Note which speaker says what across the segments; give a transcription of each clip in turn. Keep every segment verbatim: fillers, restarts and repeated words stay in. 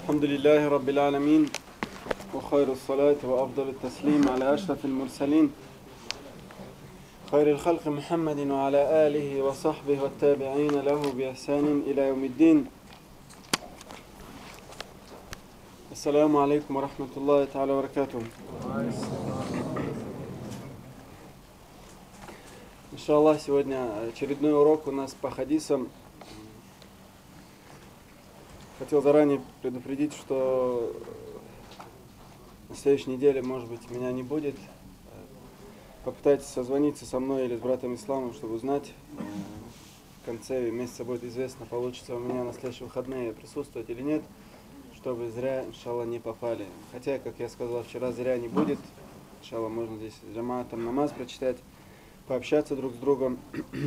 Speaker 1: الحمد لله رب العالمين وخير الصلاة وأفضل التسليم على أشرف المرسلين خير الخلق محمد وعلى آله وصحبه والتابعين له بإحسان إلى يوم الدين. السلام عليكم ورحمة الله تعالى وبركاته. Иншаллах, сегодня очередной урок у нас по хадисам. Хотел заранее предупредить, что на следующей неделе, может быть, меня не будет. Попытайтесь созвониться со мной или с братом Исламом, чтобы узнать. В конце месяца будет известно, получится у меня на следующие выходные присутствовать или нет, чтобы зря, иншаллах, не попали. Хотя, как я сказал вчера, зря не будет. Иншаллах, можно здесь с джамаатом намаз прочитать, пообщаться друг с другом.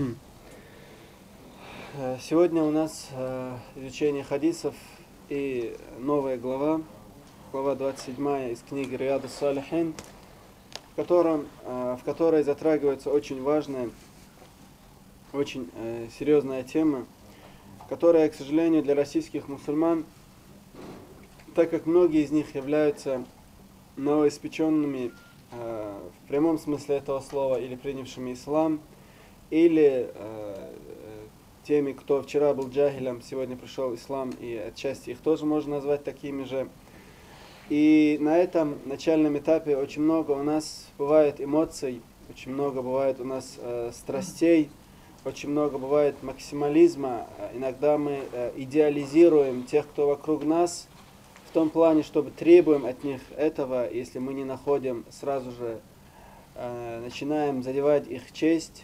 Speaker 1: Сегодня у нас изучение хадисов и новая глава, глава двадцать седьмая из книги Рияд ас-Салихин, в, котором, в которой затрагивается очень важная, очень серьезная тема, которая, к сожалению, для российских мусульман, так как многие из них являются новоиспеченными в прямом смысле этого слова, или принявшими ислам, или теми, кто вчера был джахилем, сегодня пришел ислам, и отчасти их тоже можно назвать такими же. И на этом начальном этапе очень много у нас бывает эмоций, очень много бывает у нас э, страстей, очень много бывает максимализма. Иногда мы э, идеализируем тех, кто вокруг нас, в том плане, чтобы требуем от них этого, если мы не находим, сразу же э, начинаем задевать их честь,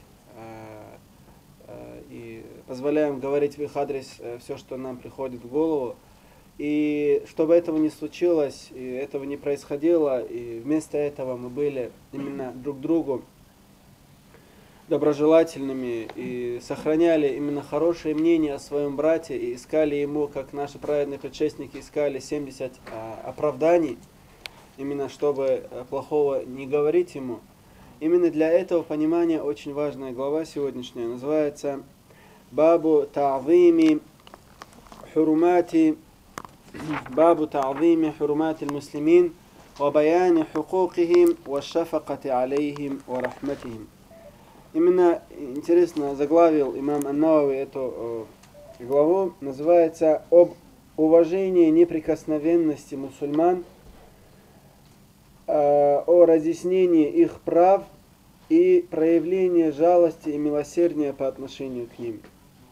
Speaker 1: и позволяем говорить в их адрес все, что нам приходит в голову. И чтобы этого не случилось, и этого не происходило, и вместо этого мы были именно друг другу доброжелательными и сохраняли именно хорошее мнение о своем брате и искали ему, как наши праведные предшественники искали семьдесят оправданий, именно чтобы плохого не говорить ему. Именно для этого понимания очень важная глава сегодняшняя, называется Бабу Та'зими Хурумати Бабу Та'зими Хурумати Муслимин ва Баяни Хукукихим ва Шафакати Алейхим ва Рахматихим. Именно интересно заглавил имам Ан-Навави эту э, главу, называется «Об уважении неприкосновенности мусульман, о разъяснении их прав и проявлении жалости и милосердия по отношению к ним».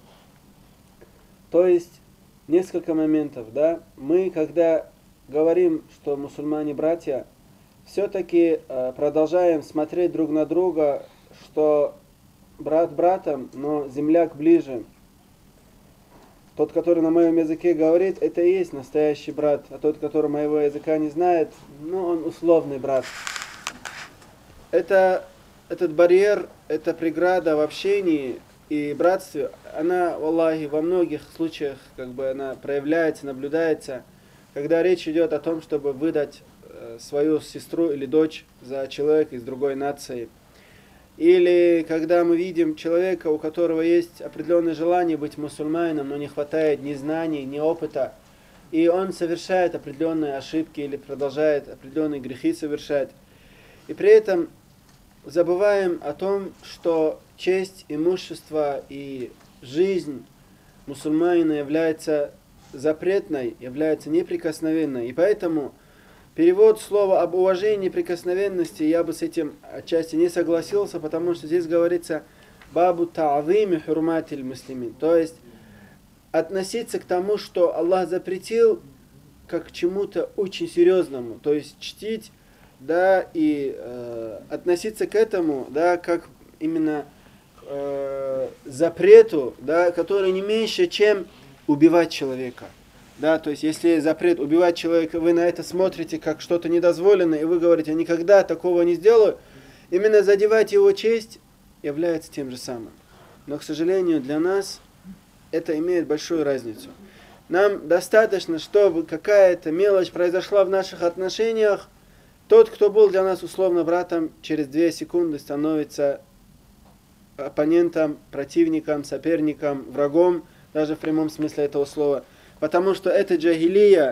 Speaker 1: То есть, несколько моментов, да, мы, когда говорим, что мусульмане братья, все-таки э, продолжаем смотреть друг на друга, что брат братом, но земляк ближе. Тот, который на моем языке говорит, это и есть настоящий брат, а тот, который моего языка не знает, ну, он условный брат. Это, этот барьер, эта преграда в общении и братстве, она, валлахи, во многих случаях как бы она проявляется, наблюдается, когда речь идет о том, чтобы выдать э, свою сестру или дочь за человека из другой нации. Или когда мы видим человека, у которого есть определенное желание быть мусульманином, но не хватает ни знаний, ни опыта, и он совершает определенные ошибки или продолжает определенные грехи совершать. И при этом забываем о том, что честь, имущество и жизнь мусульманина является запретной, является неприкосновенной. И поэтому перевод слова об уважении неприкосновенности, я бы с этим отчасти не согласился, потому что здесь говорится «Бабу та'зими хурматиль муслимин», то есть относиться к тому, что Аллах запретил, как к чему-то очень серьезному, то есть чтить, да, и э, относиться к этому, да, как именно э, запрету, да, который не меньше, чем убивать человека. Да, то есть, если запрет убивать человека, вы на это смотрите как что-то недозволенное, и вы говорите, никогда такого не сделаю, именно задевать его честь является тем же самым. Но, к сожалению, для нас это имеет большую разницу. Нам достаточно, чтобы какая-то мелочь произошла в наших отношениях, тот, кто был для нас условно братом, через две секунды становится оппонентом, противником, соперником, врагом, даже в прямом смысле этого слова. Потому что это джахилия,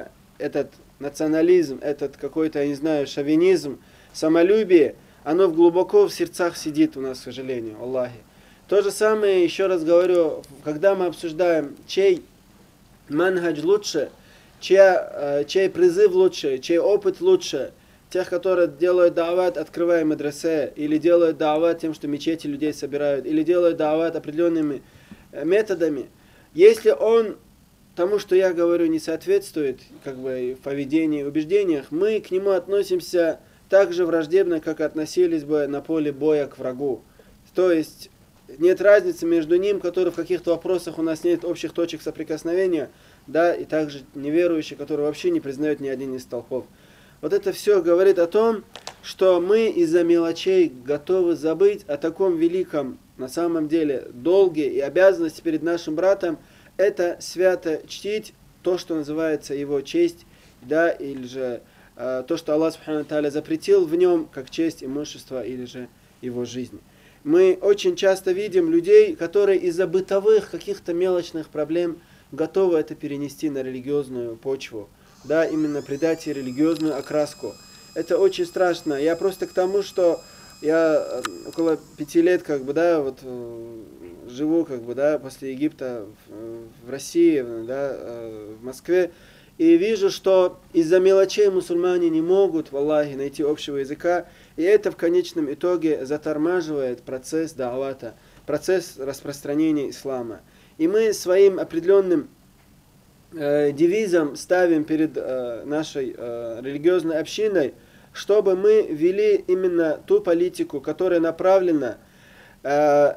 Speaker 1: этот национализм, этот какой-то, я не знаю, шовинизм, самолюбие, оно глубоко в сердцах сидит у нас, к сожалению, Аллахи. То же самое, еще раз говорю, когда мы обсуждаем, чей манхадж лучше, чья, чей призыв лучше, чей опыт лучше, тех, которые делают даават, открывая медресе, или делают даават тем, что мечети людей собирают, или делают даават определенными методами. Если он тому, что я говорю, не соответствует, как бы, в поведении и убеждениях, мы к нему относимся так же враждебно, как относились бы на поле боя к врагу. То есть нет разницы между ним, который в каких-то вопросах у нас нет общих точек соприкосновения, да, и также неверующий, который вообще не признает ни один из столпов. Вот это все говорит о том, что мы из-за мелочей готовы забыть о таком великом, на самом деле, долге и обязанности перед нашим братом. Это свято чтить то, что называется его честь, да, или же э, то, что Аллах Субхану Тааля запретил в нем, как честь, имущество, или же его жизнь. Мы очень часто видим людей, которые из-за бытовых каких-то мелочных проблем готовы это перенести на религиозную почву, да, именно придать ей религиозную окраску. Это очень страшно. Я просто к тому, что я около пяти лет, как бы, да, вот живу, как бы, да, после Египта в, в России, да, в Москве, и вижу, что из-за мелочей мусульмане не могут, валлахи, найти общего языка, и это в конечном итоге затормаживает процесс даавата, процесс распространения ислама. И мы своим определенным э, девизом ставим перед э, нашей э, религиозной общиной, чтобы мы вели именно ту политику, которая направлена, э,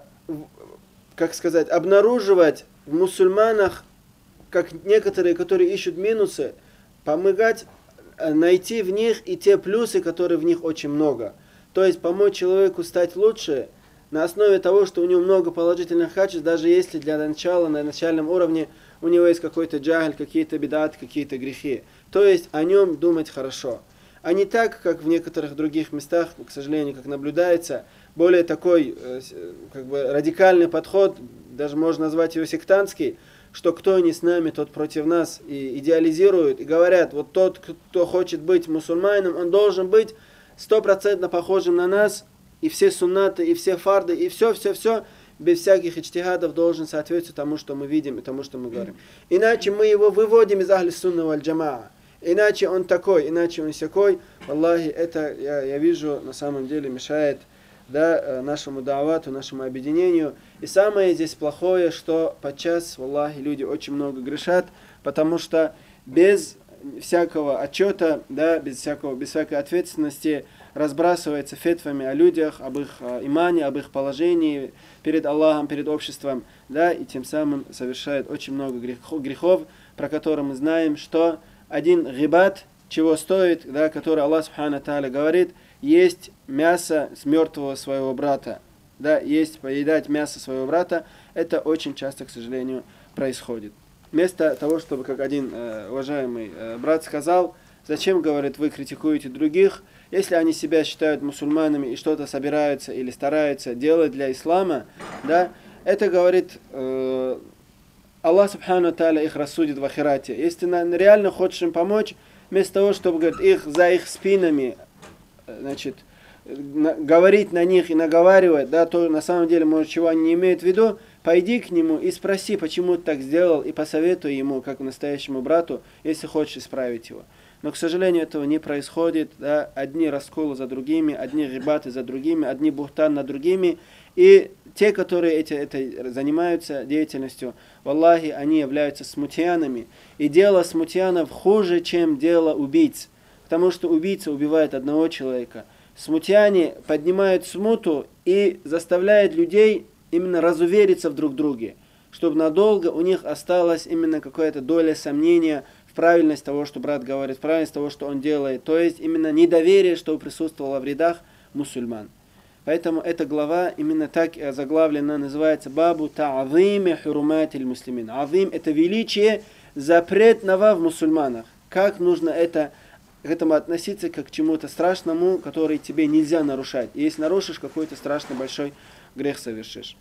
Speaker 1: как сказать, обнаруживать в мусульманах, как некоторые, которые ищут минусы, помогать найти в них и те плюсы, которые в них очень много. То есть помочь человеку стать лучше на основе того, что у него много положительных качеств, даже если для начала, на начальном уровне, у него есть какой-то джахль, какие-то бидат, какие-то грехи. То есть о нем думать хорошо. А не так, как в некоторых других местах, к сожалению, как наблюдается, более такой как бы радикальный подход, даже можно назвать его сектантский, что кто не с нами, тот против нас, и идеализируют, и говорят, вот тот, кто хочет быть мусульманином, он должен быть стопроцентно похожим на нас, и все суннаты, и все фарды, и все-все-все, без всяких иджтихадов должен соответствовать тому, что мы видим, и тому, что мы говорим. Иначе мы его выводим из ахли сунна валь джамаа. Иначе он такой, иначе он сякой. Аллахи, это, я, я вижу, на самом деле мешает, да, нашему даавату, нашему объединению. И самое здесь плохое, что подчас, валлахи, люди очень много грешат, потому что без всякого отчета, да, без, всякого, без всякой ответственности разбрасывается фетвами о людях, об их имане, об их положении перед Аллахом, перед обществом, да, и тем самым совершает очень много грехов, грехов, про которые мы знаем, что один гибат, чего стоит, да, который Аллах Субхану Тааля говорит, есть мясо с мертвого своего брата, да, есть поедать мясо своего брата, это очень часто, к сожалению, происходит. Вместо того, чтобы, как один э, уважаемый э, брат сказал, зачем, говорит, вы критикуете других, если они себя считают мусульманами и что-то собираются или стараются делать для ислама, да, это, говорит, э, Аллах Субхану Тааля их рассудит в ахирате. Если ты реально хочешь им помочь, вместо того, чтобы, говорит, их за их спинами, значит, на, говорить на них и наговаривать, да, то на самом деле, может, чего они не имеют в виду, пойди к нему и спроси, почему ты так сделал, и посоветуй ему, как настоящему брату, если хочешь исправить его. Но, к сожалению, этого не происходит, да, одни расколы за другими, одни рибаты за другими, одни бухтан над другими, и те, которые эти, это, занимаются деятельностью, валлахи, они являются смутьянами. И дело смутьянов хуже, чем дело убийц. Потому что убийца убивает одного человека. Смутьяне поднимают смуту и заставляют людей именно разувериться в друг друге, чтобы надолго у них осталась именно какая-то доля сомнения в правильность того, что брат говорит, в правильность того, что он делает. То есть именно недоверие, что присутствовало в рядах мусульман. Поэтому эта глава именно так заглавлена, называется «Бабу та'азими хуруматиль муслимин». Азим – это величие запретного в мусульманах. Как нужно это, к этому относиться, как к чему-то страшному, который тебе нельзя нарушать. И если нарушишь, какой-то страшный большой грех совершишь.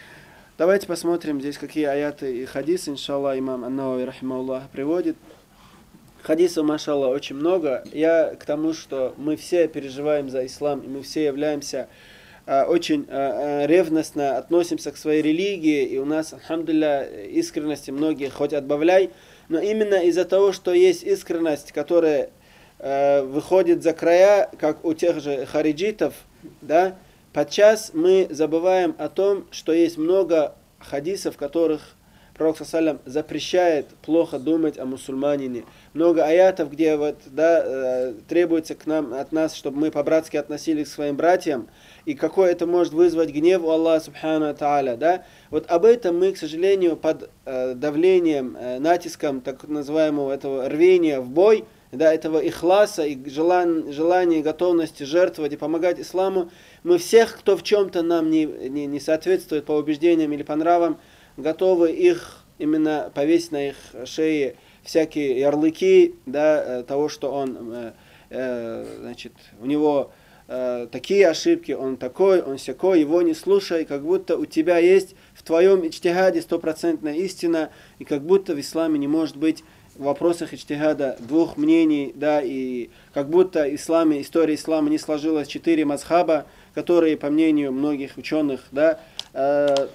Speaker 1: Давайте посмотрим здесь, какие аяты и хадисы, иншаллах, имам ан-Навави, рахимахуллах, приводит. Хадисов, машаллах, очень много. Я к тому, что мы все переживаем за ислам, и мы все являемся э, очень э, ревностно относимся к своей религии, и у нас, альхамдулилля, искренности многие хоть отбавляй, но именно из-за того, что есть искренность, которая э, выходит за края, как у тех же хариджитов, да, подчас мы забываем о том, что есть много хадисов, в которых Пророк ﷺ запрещает плохо думать о мусульманине. Много аятов, где вот, да, э, требуется к нам, от нас, чтобы мы по-братски относились к своим братьям, и какой это может вызвать гнев у Аллаха Субхану Тааля. Да? Вот об этом мы, к сожалению, под э, давлением, э, натиском так называемого этого рвения в бой, да, этого ихласа и желан, желания, готовности жертвовать и помогать исламу, мы всех, кто в чем-то нам не, не, не соответствует по убеждениям или по нравам, готовы их именно повесить на их шеи всякие ярлыки, да, того, что он, э, э, значит, у него э, такие ошибки, он такой, он сякой, его не слушай, как будто у тебя есть в твоем иджтихаде стопроцентная истина, и как будто в исламе не может быть в вопросах иджтихада двух мнений, да, и как будто в исламе, история ислама не сложилась четыре мазхаба, которые, по мнению многих ученых, да, э,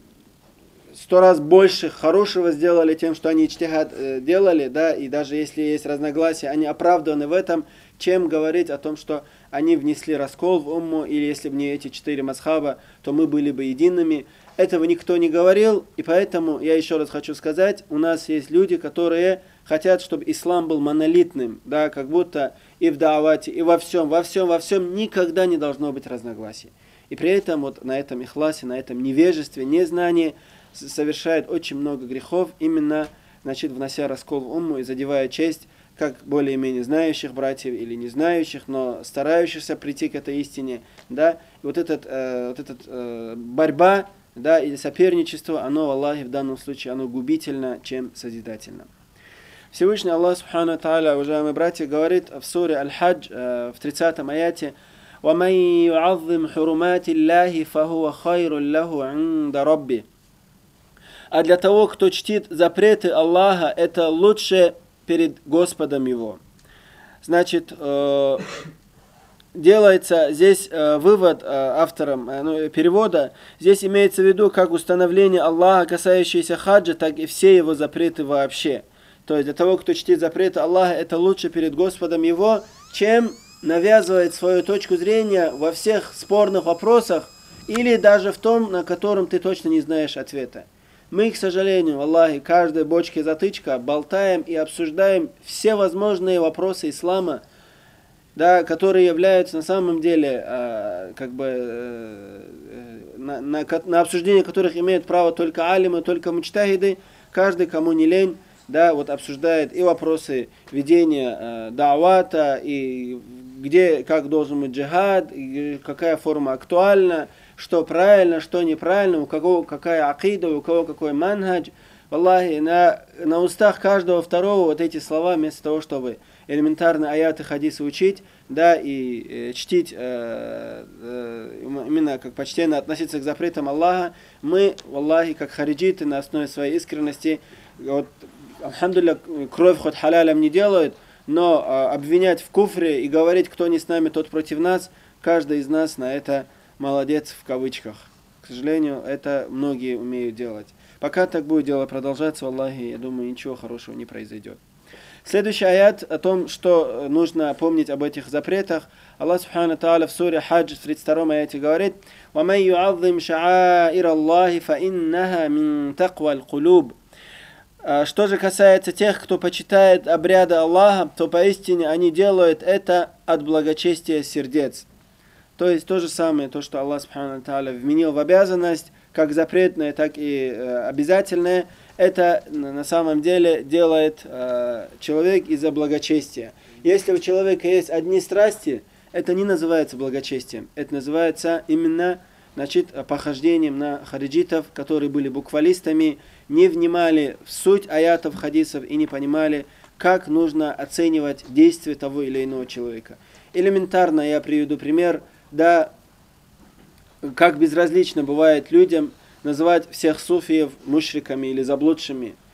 Speaker 1: сто раз больше хорошего сделали тем, что они иджтихад э, делали, да, и даже если есть разногласия, они оправданы в этом, чем говорить о том, что они внесли раскол в умму, или если бы не эти четыре мазхаба, то мы были бы едиными. Этого никто не говорил, и поэтому я еще раз хочу сказать, у нас есть люди, которые хотят, чтобы ислам был монолитным, да, как будто и в даавате, и во всем, во всем, во всем никогда не должно быть разногласий. И при этом вот на этом ихласе, на этом невежестве, незнании совершает очень много грехов, именно, значит, внося раскол в умму и задевая честь как более-менее знающих братьев или не знающих, но старающихся прийти к этой истине, да, и вот этот, э, вот этот э, борьба, да, или соперничество, оно, Аллахе, в данном случае, оно губительно, чем созидательно. Всевышний Аллах, Субхану Тааля, уважаемые братья, говорит в суре Аль-Хадж, э, в тридцатом аяте: وَمَنْ يُعَظِّمْ حُرُمَاتِ اللَّهِ فَهُوَ خَيْرٌ لَهُ عِنْدَ رَبِّهِ. А для того, кто чтит запреты Аллаха, это лучше перед Господом его. Значит, э, делается здесь э, вывод э, автором э, ну, перевода. Здесь имеется в виду как установление Аллаха, касающееся хаджа, так и все его запреты вообще. То есть для того, кто чтит запреты Аллаха, это лучше перед Господом его, чем навязывает свою точку зрения во всех спорных вопросах или даже в том, на котором ты точно не знаешь ответа. Мы, к сожалению, Аллахе, каждой бочке затычка болтаем и обсуждаем все возможные вопросы ислама, да, которые являются на самом деле э, как бы э, на, на, на обсуждение которых имеют право только алимы, только муджтахиды. Каждый, кому не лень, да, вот обсуждает и вопросы ведения э, даавата, и где, как должен быть джихад, и какая форма актуальна, что правильно, что неправильно, у кого какая акида, у кого какой манхадж. Аллахи, на, на устах каждого второго вот эти слова, вместо того, чтобы элементарные аяты хадисы учить, да, и э, чтить, э, э, именно как почтенно относиться к запретам Аллаха, мы, Аллахи, как хариджиты, на основе своей искренности, вот, альхамдулилля, кровь хоть халялям не делают, но э, обвинять в куфре и говорить, кто не с нами, тот против нас, каждый из нас на это молодец в кавычках. К сожалению, это многие умеют делать. Пока так будет дело продолжаться, Аллахи, я думаю, ничего хорошего не произойдет. Следующий аят о том, что нужно помнить об этих запретах. Аллах Субхану Тааля в суре Хадж в тридцать втором аяте говорит: وَمَنْ يُعَظِّمْ شَعَائِرَ اللَّهِ فَإِنَّهَا مِنْ تَقْوَى الْقُلُوبِ. Что же касается тех, кто почитает обряды Аллаха, то поистине они делают это от благочестия сердец. То есть то же самое, то, что Аллах Субхану Тааля вменил в обязанность, как запретное, так и э, обязательное, это на самом деле делает э, человек из-за благочестия. Если у человека есть одни страсти, это не называется благочестием, это называется именно, значит, похождением на хариджитов, которые были буквалистами, не внимали в суть аятов, хадисов и не понимали, как нужно оценивать действия того или иного человека. Элементарно я приведу пример. Да, как безразлично бывает людям называть всех суфиев мушриками или заблудшими.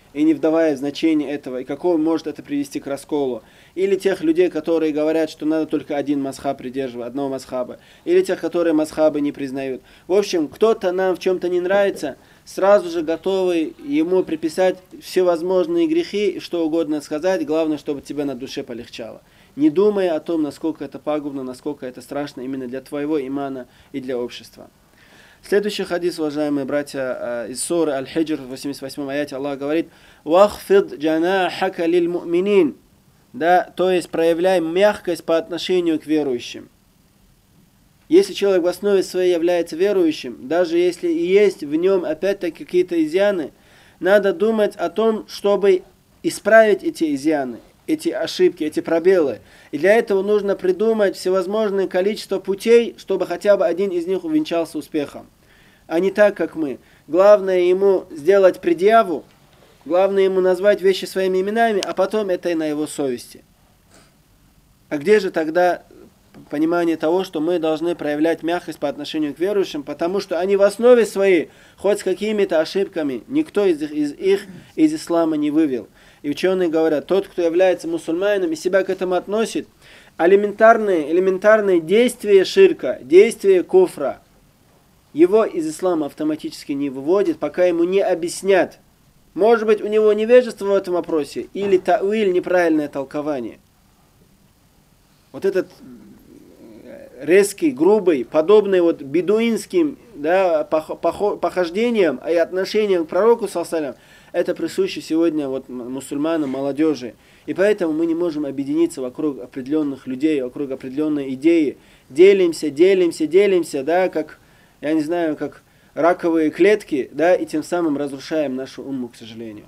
Speaker 1: и не вдавая в значение этого, и какого может это привести к расколу. Или тех людей, которые говорят, что надо только один мазхаб придерживать, одного мазхаба. Или тех, которые мазхабы не признают. В общем, кто-то нам в чем-то не нравится, сразу же готовы ему приписать всевозможные грехи, и что угодно сказать, главное, чтобы тебе на душе полегчало. Не думая о том, насколько это пагубно, насколько это страшно именно для твоего имана и для общества. Следующий хадис, уважаемые братья, из суры Аль-Хиджр, в восемьдесят восьмом аяте Аллах говорит: «Вахфид джанахака лиль му'минин». Да, то есть проявляй мягкость по отношению к верующим. Если человек в основе своей является верующим, даже если и есть в нем опять-таки какие-то изъяны, надо думать о том, чтобы исправить эти изъяны, эти ошибки, эти пробелы. И для этого нужно придумать всевозможное количество путей, чтобы хотя бы один из них увенчался успехом. А не так, как мы. Главное ему сделать предъяву, главное ему назвать вещи своими именами, а потом это и на его совести. А где же тогда понимание того, что мы должны проявлять мягкость по отношению к верующим, потому что они в основе своей, хоть с какими-то ошибками, никто из их из, их, из ислама не вывел. И ученые говорят, тот, кто является мусульманином и себя к этому относит, элементарные, элементарные действия ширка, действия куфра, его из ислама автоматически не выводит, пока ему не объяснят. Может быть, у него невежество в этом вопросе, или тауиль, неправильное толкование. Вот этот резкий, грубый, подобный вот бедуинским, да, похождениям и отношениям к пророку, саллаллаху, это присуще сегодня вот мусульманам, молодежи. И поэтому мы не можем объединиться вокруг определенных людей, вокруг определенной идеи. Делимся, делимся, делимся, да, как, я не знаю, как раковые клетки, да, и тем самым разрушаем нашу умму, к сожалению.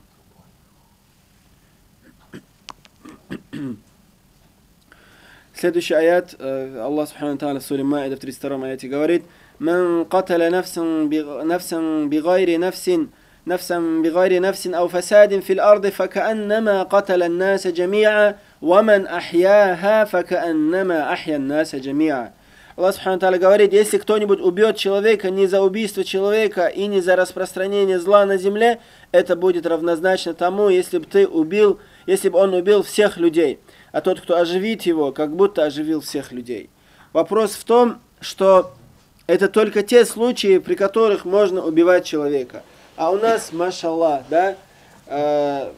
Speaker 1: Следующий аят, Аллах Субхану Тааля в суре Маида в тридцать втором аяте говорит: «Ман каталя нафсан бигайри нафсин, нафсан бигайри нафсин ау фасадин фил арды, факааннама каталя наса джамиа, ваман ахьяха, факааннама ахья наса джамиа». Аллах Субхану Тааля говорит, если кто-нибудь убьет человека не за убийство человека и не за распространение зла на земле, это будет равнозначно тому, если бы ты убил, если бы он убил всех людей. А тот, кто оживит его, как будто оживил всех людей. Вопрос в том, что это только те случаи, при которых можно убивать человека. А у нас, машаллах, да, э,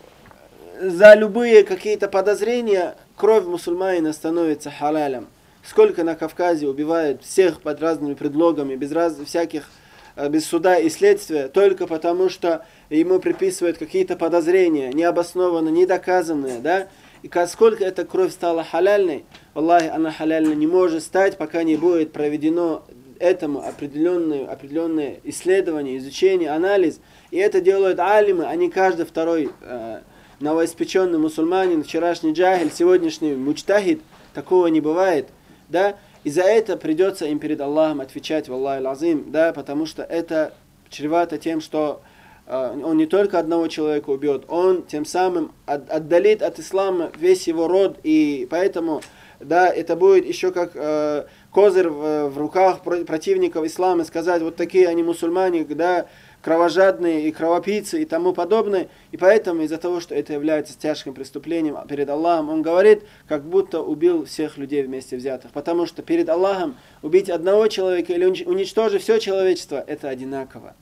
Speaker 1: за любые какие-то подозрения кровь мусульманина становится халалем. Сколько на Кавказе убивают всех под разными предлогами, без раз, всяких, без суда и следствия, только потому, что ему приписывают какие-то подозрения, необоснованные, недоказанные, да? И сколько эта кровь стала халяльной, Аллахи, она халяльной не может стать, пока не будет проведено этому определенное, определенное исследование, изучение, анализ. И это делают алимы, а не каждый второй э, новоиспеченный мусульманин, вчерашний джахиль, сегодняшний мучтахид. Такого не бывает. Да? И за это придется им перед Аллахом отвечать, валлахи лазим, да, потому что это чревато тем, что э, он не только одного человека убьет, он тем самым от, отдалит от ислама весь его род, и поэтому, да, это будет еще как э, козырь в, в руках противников ислама, сказать, вот такие они мусульмане, да, кровожадные и кровопийцы и тому подобное. И поэтому из-за того, что это является тяжким преступлением перед Аллахом, он говорит, как будто убил всех людей вместе взятых. Потому что перед Аллахом убить одного человека или уничтожить все человечество, это одинаково.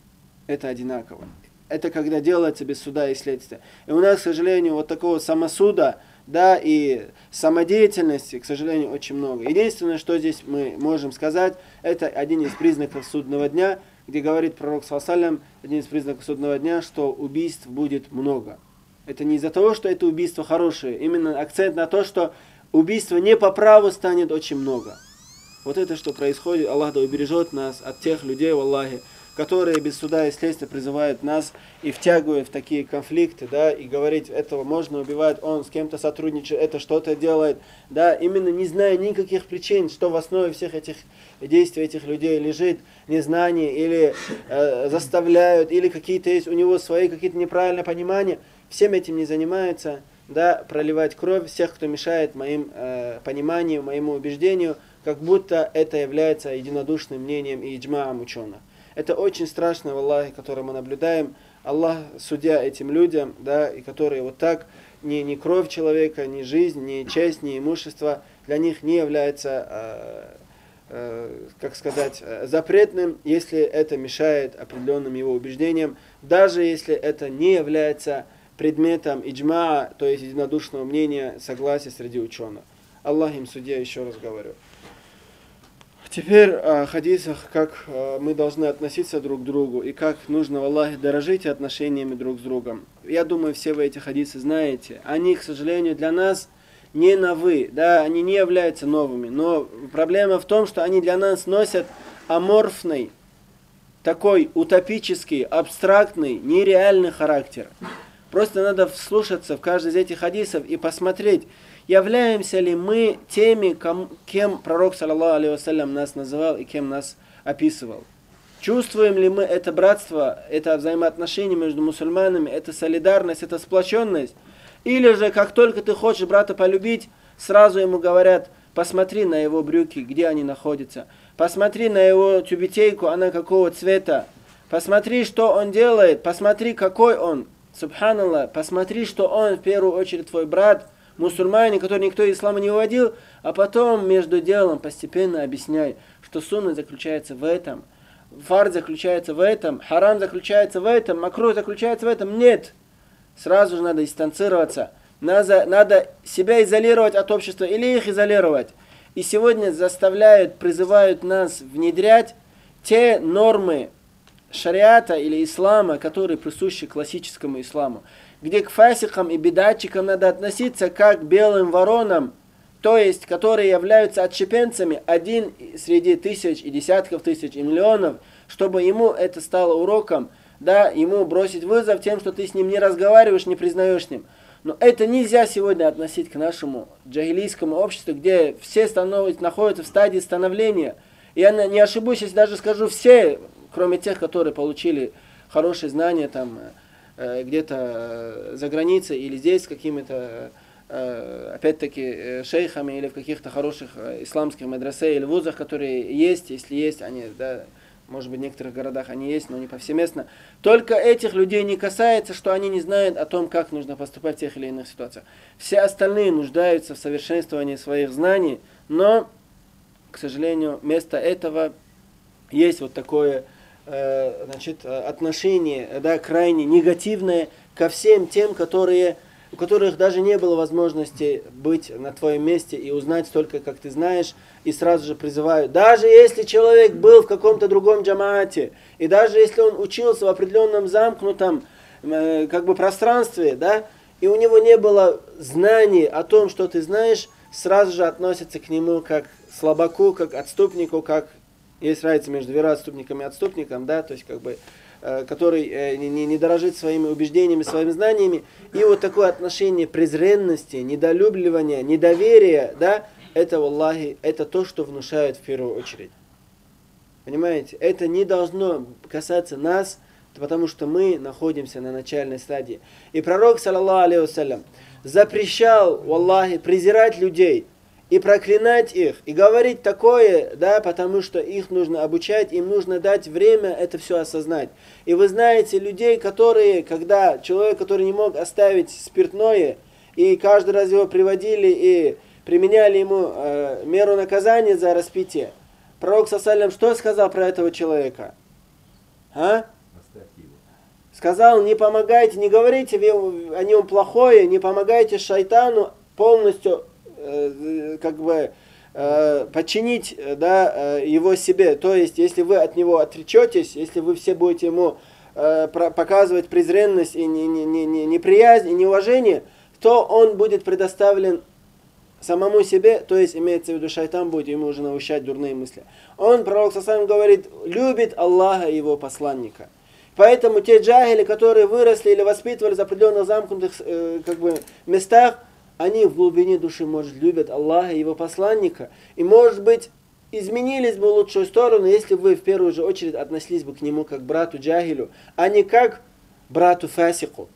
Speaker 1: Это одинаково. Это когда делается без суда и следствия. И у нас, к сожалению, вот такого самосуда, да, и самодеятельности, к сожалению, очень много. Единственное, что здесь мы можем сказать, это один из признаков судного дня, где говорит пророк, саллаллаху, один из признаков судного дня, что убийств будет много. Это не из-за того, что это убийство хорошее, именно акцент на то, что убийства не по праву станет очень много. Вот это, что происходит, Аллах да убережет нас от тех людей, валлахи, которые без суда и следствия призывают нас и втягивают в такие конфликты, да, и говорить, этого можно убивать, он с кем-то сотрудничает, это что-то делает, да, именно не зная никаких причин, что в основе всех этих действий этих людей лежит, незнание, или э, заставляют, или какие-то есть у него свои какие-то неправильные понимания, всем этим не занимаются, да, проливать кровь всех, кто мешает моим э, пониманию, моему убеждению, как будто это является единодушным мнением и иджмаам ученых. Это очень страшно, валлахи, которое мы наблюдаем. Аллах судья этим людям, да, и которые вот так, ни, ни кровь человека, ни жизнь, ни честь, ни имущество для них не является, э, э, как сказать, запретным, если это мешает определенным его убеждениям, даже если это не является предметом иджма, то есть единодушного мнения, согласия среди ученых. Аллах им судья, еще раз говорю. Теперь о хадисах, как мы должны относиться друг к другу и как нужно в Аллахе дорожить отношениями друг с другом. Я думаю, все вы эти хадисы знаете. Они, к сожалению, для нас не новы, да, они не являются новыми. Но проблема в том, что они для нас носят аморфный, такой утопический, абстрактный, нереальный характер. Просто надо вслушаться в каждый из этих хадисов и посмотреть, являемся ли мы теми, кем пророк, саллаллаху алейхи вассалям, нас называл и кем нас описывал. Чувствуем ли мы это братство, это взаимоотношение между мусульманами, это солидарность, это сплоченность? Или же, как только ты хочешь брата полюбить, сразу ему говорят, посмотри на его брюки, где они находятся. Посмотри на его тюбетейку, она какого цвета. Посмотри, что он делает, посмотри, какой он. Субханаллах, посмотри, что он в первую очередь твой брат, мусульманин, который никто из ислама не выводил, а потом между делом постепенно объясняй, что сунна заключается в этом, фард заключается в этом, харам заключается в этом, макрух заключается в этом. Нет. Сразу же надо дистанцироваться. Надо, надо себя изолировать от общества или их изолировать. И сегодня заставляют, призывают нас внедрять те нормы шариата или ислама, которые присущи классическому исламу, где к фасикам и бедатчикам надо относиться как к белым воронам, то есть, которые являются отщепенцами, один среди тысяч и десятков тысяч и миллионов, чтобы ему это стало уроком, да, ему бросить вызов тем, что ты с ним не разговариваешь, не признаешь с ним. Но это нельзя сегодня относить к нашему джахилийскому обществу, где все становятся, находятся в стадии становления. Я не ошибусь, если даже скажу все, кроме тех, которые получили хорошие знания там э, где-то э, за границей или здесь с какими-то, э, опять-таки, э, шейхами или в каких-то хороших э, исламских медресе или вузах, которые есть, если есть, они, да, может быть, в некоторых городах они есть, но не повсеместно. Только этих людей не касается, что они не знают о том, как нужно поступать в тех или иных ситуациях. Все остальные нуждаются в совершенствовании своих знаний, но, к сожалению, вместо этого есть вот такое э, значит, отношение, да, крайне негативное ко всем тем, которые, у которых даже не было возможности быть на твоем месте и узнать столько, как ты знаешь, и сразу же призывают, даже если человек был в каком-то другом джамаате, и даже если он учился в определенном замкнутом э, как бы пространстве, да, и у него не было знаний о том, что ты знаешь, сразу же относятся к нему как слабаку, как отступнику, как есть разница между вероотступником и отступником, да, то есть как бы э, который э, не, не дорожит своими убеждениями, своими знаниями, и вот такое отношение презренности, недолюбливания, недоверия, да, это, валлахи, это то, что внушают в первую очередь. Понимаете? Это не должно касаться нас, потому что мы находимся на начальной стадии. И пророк, саллаллаху алейхи вассалям, запрещал, валлахи, презирать людей и проклинать их, и говорить такое, да, потому что их нужно обучать, им нужно дать время это все осознать. И вы знаете людей, которые, когда человек, который не мог оставить спиртное, и каждый раз его приводили и применяли ему э, меру наказания за распитие. Пророк саллаллаху что сказал про этого человека? А? Сказал, не помогайте, не говорите о нем плохое, не помогайте шайтану полностью э, как бы э, подчинить, да, э, его себе. То есть, если вы от него отречетесь, если вы все будете ему э, про, показывать презренность и не, не, не, не, неприязнь и неуважение, то он будет предоставлен самому себе, то есть имеется в виду, шайтан будет ему уже наущать дурные мысли. Он, пророк саллаллаху говорит, любит Аллаха и его посланника. Поэтому те джахили, которые выросли или воспитывались в определенных замкнутых э, как бы, местах, они в глубине души, может, любят Аллаха и его посланника. И, может быть, изменились бы в лучшую сторону, если бы вы в первую же очередь относились бы к нему как к брату джахилю, а не как брату фасику.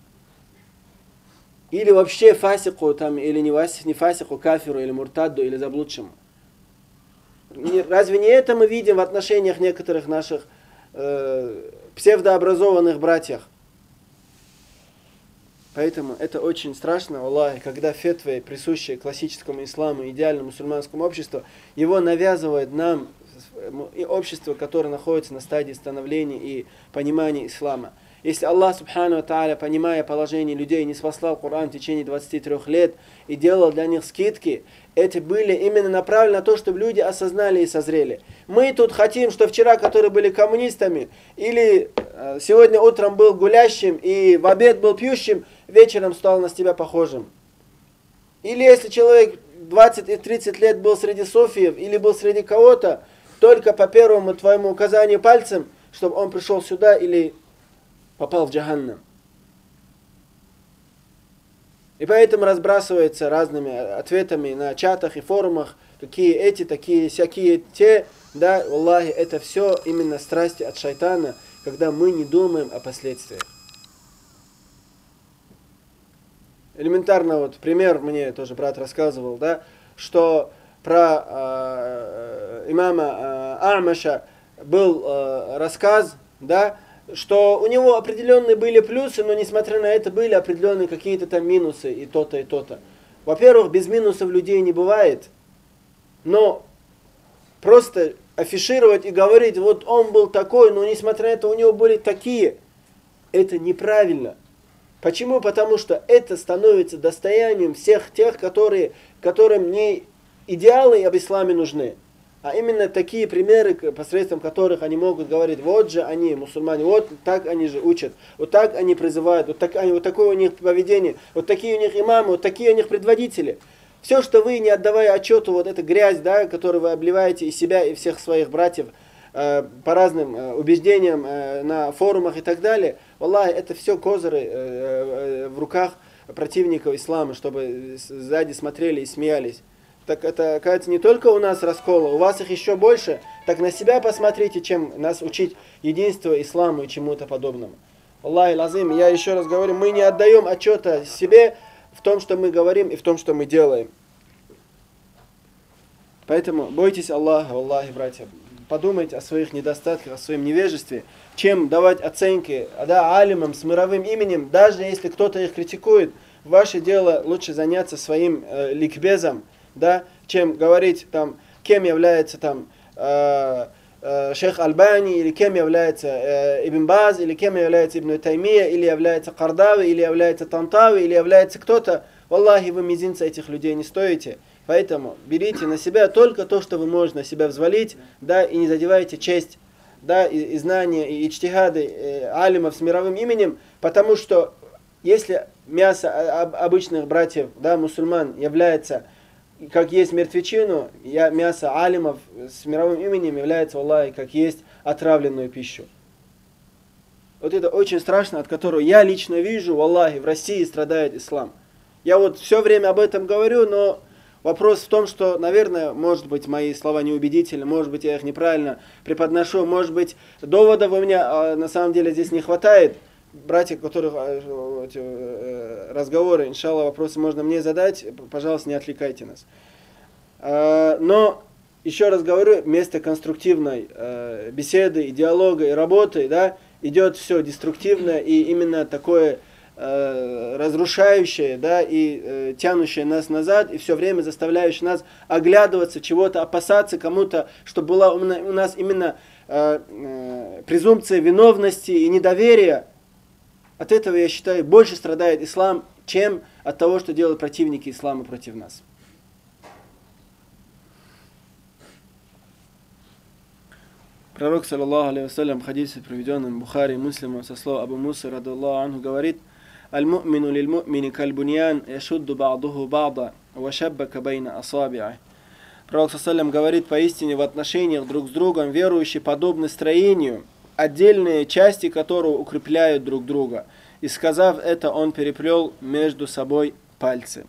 Speaker 1: Или вообще фасику, там, или не, не фасику, кафиру, или муртадду, или заблудшему. Разве не это мы видим в отношениях некоторых наших э, псевдообразованных братьев? Поэтому это очень страшно, Аллах, когда фетвы, присущие классическому исламу, идеальному мусульманскому обществу, его навязывает нам и общество, которое находится на стадии становления и понимания ислама. Если Аллах, субхану ва тааля, понимая положение людей, не спаслал Коран в течение двадцати трёх лет и делал для них скидки, эти были именно направлены на то, чтобы люди осознали и созрели. Мы тут хотим, что вчера, которые были коммунистами, или э, сегодня утром был гулящим и в обед был пьющим, вечером стал на себя похожим. Или если человек двадцать и тридцать лет был среди суфиев, или был среди кого-то, только по первому твоему указанию пальцем, чтобы он пришел сюда или попал в джаханнам. И поэтому разбрасывается разными ответами на чатах и форумах, какие эти, такие, всякие те, да, Аллахи, это все именно страсти от шайтана, когда мы не думаем о последствиях. Элементарно, вот пример мне тоже брат рассказывал, да, что про э, имама э, Амаша был э, рассказ, да, что у него определенные были плюсы, но несмотря на это были определенные какие-то там минусы и то-то, и то-то. Во-первых, без минусов людей не бывает, но просто афишировать и говорить, вот он был такой, но несмотря на это у него были такие, это неправильно. Почему? Потому что это становится достоянием всех тех, которые, которым не идеалы об исламе нужны, а именно такие примеры, посредством которых они могут говорить, вот же они, мусульмане, вот так они же учат, вот так они призывают, вот, так, вот такое у них поведение, вот такие у них имамы, вот такие у них предводители. Все, что вы, не отдавая отчету, вот эта грязь, да, которую вы обливаете и себя, и всех своих братьев э, по разным э, убеждениям э, на форумах и так далее, валлахи, это все козыры э, э, в руках противников ислама, чтобы сзади смотрели и смеялись. Так это, кажется, не только у нас раскола, у вас их еще больше. Так на себя посмотрите, чем нас учить единству исламу и чему-то подобному. Аллах лазим, я еще раз говорю, мы не отдаем отчета себе в том, что мы говорим и в том, что мы делаем. Поэтому бойтесь Аллаха, Аллахи, братья. Подумайте о своих недостатках, о своем невежестве, чем давать оценки, да, алимам с мировым именем, даже если кто-то их критикует, ваше дело лучше заняться своим э, ликбезом, да, чем говорить там, кем является там э, э, шейх Альбани, или кем является э, Ибн Баз, или кем является Ибн Таймия, или является Кардави, или является Тантави, или является кто-то. Валлахи, вы мизинца этих людей не стоите. Поэтому берите на себя только то, что вы можете на себя взвалить, да, и не задевайте честь, да, и, и знания, и ичтихады и алимов с мировым именем, потому что если мясо обычных братьев, да, мусульман является, как есть мертвечину, я, мясо алимов с мировым именем является, Аллах, как есть отравленную пищу. Вот это очень страшно, от которого я лично вижу, Аллахи, в России страдает ислам. Я вот все время об этом говорю, но вопрос в том, что, наверное, может быть, мои слова неубедительны, может быть, я их неправильно преподношу, может быть, доводов у меня а, на самом деле здесь не хватает. Братья, у которых эти разговоры, иншаллах, вопросы можно мне задать, пожалуйста, не отвлекайте нас. Но, еще раз говорю, вместо конструктивной беседы, и диалога, и работы, да, идет все деструктивное и именно такое разрушающее, да, и тянущее нас назад, и все время заставляющее нас оглядываться, чего-то опасаться, кому-то, чтобы была у нас именно презумпция виновности и недоверия. От этого, я считаю, больше страдает ислам, чем от того, что делают противники ислама против нас. Пророк, саллаллаху алейхи вассалям, в хадисе, приведенном Бухари и Муслимом, со слов Абу Мусы, радаллаху анху, говорит: «Аль-му'мину лиль-му'мини каль-буньян, яшудду ба'духу ба'да, ва шаббака байна асаби'а». Пророк, саллаллаху, говорит, поистине в отношениях друг с другом верующие подобны строению, отдельные части которого укрепляют друг друга. И сказав это, он переплел между собой пальцы.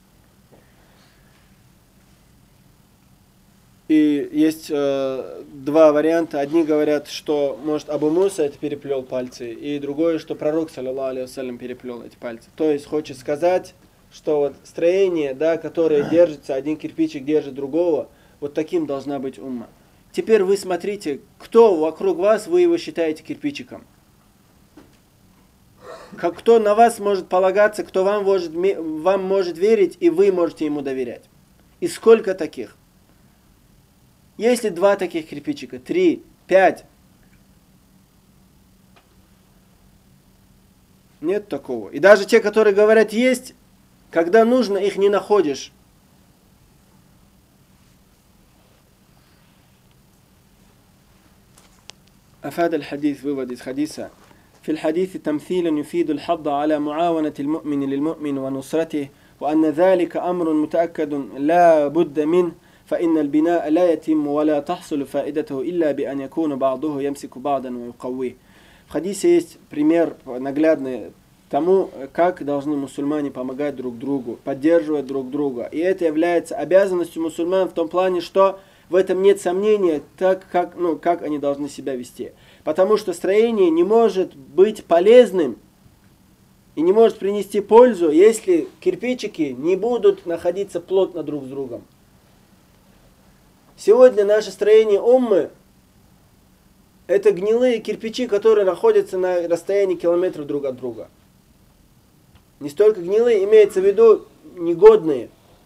Speaker 1: И есть э, два варианта. Одни говорят, что, может, Абу Муса это переплел пальцы, и другое, что пророк, саллаллаху алейхи вассалям, переплел эти пальцы. То есть, хочет сказать, что вот строение, да, которое держится, один кирпичик держит другого, вот таким должна быть умма. Теперь вы смотрите, кто вокруг вас, вы его считаете кирпичиком. как, кто на вас может полагаться, кто вам может, вам может верить, и вы можете ему доверять. И сколько таких? Если два таких кирпичика, три, пять, нет такого. И даже те, которые говорят есть, когда нужно, их не находишь. أفاد الحديث вывод из хадиса. في الحديث تمثيلا يفيد الحض على معاونة المؤمن للمؤمن ونصرته وأن ذلك أمر متأكد لا بد منه فإن البناء لا يتم ولا تحصل فائدته إلا بأن يكون بعضه يمسك بعضا ويقويه. В хадисе есть пример наглядный тому, как должны мусульмане помогать друг другу, поддерживать друг друга. И это является обязанностью мусульман в том плане, что в этом нет сомнения, так как, ну, как они должны себя вести. Потому что строение не может быть полезным и не может принести пользу, если кирпичики не будут находиться плотно друг с другом. Сегодня наше строение уммы — это гнилые кирпичи, которые находятся на расстоянии километров друг от друга. Не столько гнилые, имеется в виду негодные.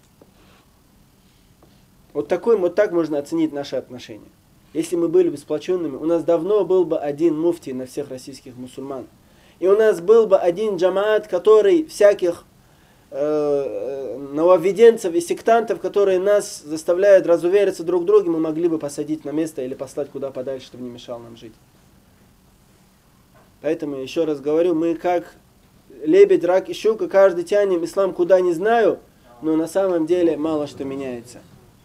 Speaker 1: Вот, такой, вот так можно оценить наши отношения. Если мы были бы сплоченными, у нас давно был бы один муфтий на всех российских мусульман. И у нас был бы один джамаат, который всяких э, нововведенцев и сектантов, которые нас заставляют разувериться друг в друге, мы могли бы посадить на место или послать куда подальше, чтобы не мешал нам жить. Поэтому, еще раз говорю, мы как лебедь, рак и щука, каждый тянем ислам куда не знаю, но на самом деле мало что меняется.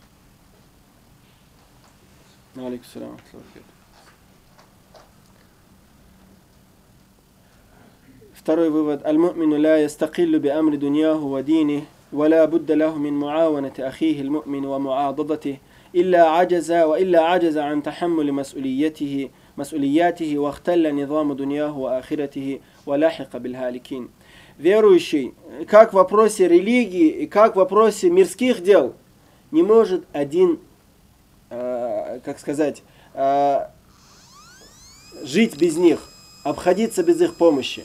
Speaker 1: Второй вывод. Аль-му'мину ла ястақиллу би амри дуньяху ва дини, ва ла будда лаху мин муаванати ахихи аль-му'мин ва муададати, илля аджаза ва илля аджаза ан тахаммули мас'улиятихи, мас'улиятихи ва ахталля низаму дуньяху ва ахиратихи, ва лахиqa бил халикин. Верующий, как в вопросе религии и как в вопросе мирских дел, не может один, э, как сказать, э, жить без них, обходиться без их помощи.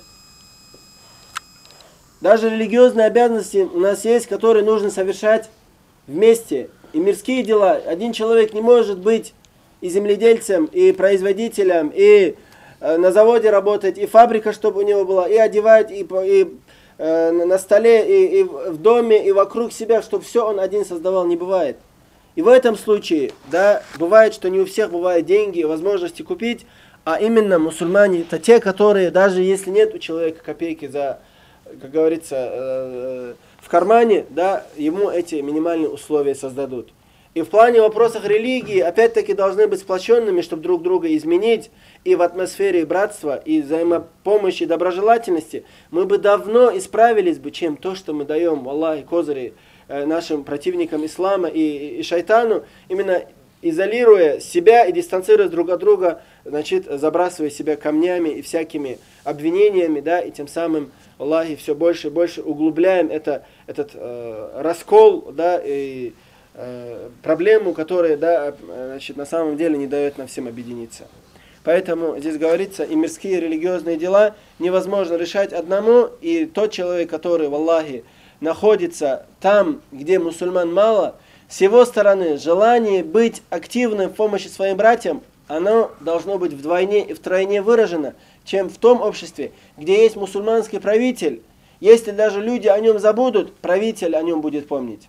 Speaker 1: Даже религиозные обязанности у нас есть, которые нужно совершать вместе. И мирские дела. Один человек не может быть и земледельцем, и производителем, и э, на заводе работать, и фабрика, чтобы у него была, и одевать, и, и э, на столе, и, и в доме, и вокруг себя, чтобы все он один создавал, не бывает. И в этом случае, да, бывает, что не у всех бывают деньги и возможности купить, а именно мусульмане, это те, которые, даже если нет у человека копейки за, как говорится, в кармане, да, ему эти минимальные условия создадут. И в плане вопросов религии, опять-таки, должны быть сплоченными, чтобы друг друга изменить. И в атмосфере братства, и взаимопомощи, и доброжелательности мы бы давно исправились бы, чем то, что мы даем, Аллахи, козыри, нашим противникам ислама и, и шайтану, именно изолируя себя и дистанцируясь друг от друга, значит, забрасывая себя камнями и всякими обвинениями, да, и тем самым, Аллахи, все больше и больше углубляем это, этот э, раскол, да, и э, проблему, которая, да, значит, на самом деле не дает нам всем объединиться. Поэтому здесь говорится, и мирские религиозные дела невозможно решать одному, и тот человек, который, валлахи, находится там, где мусульман мало, с его стороны желание быть активным в помощи своим братьям, оно должно быть вдвойне и втройне выражено, чем в том обществе, где есть мусульманский правитель. Если даже люди о нем забудут, правитель о нем будет помнить.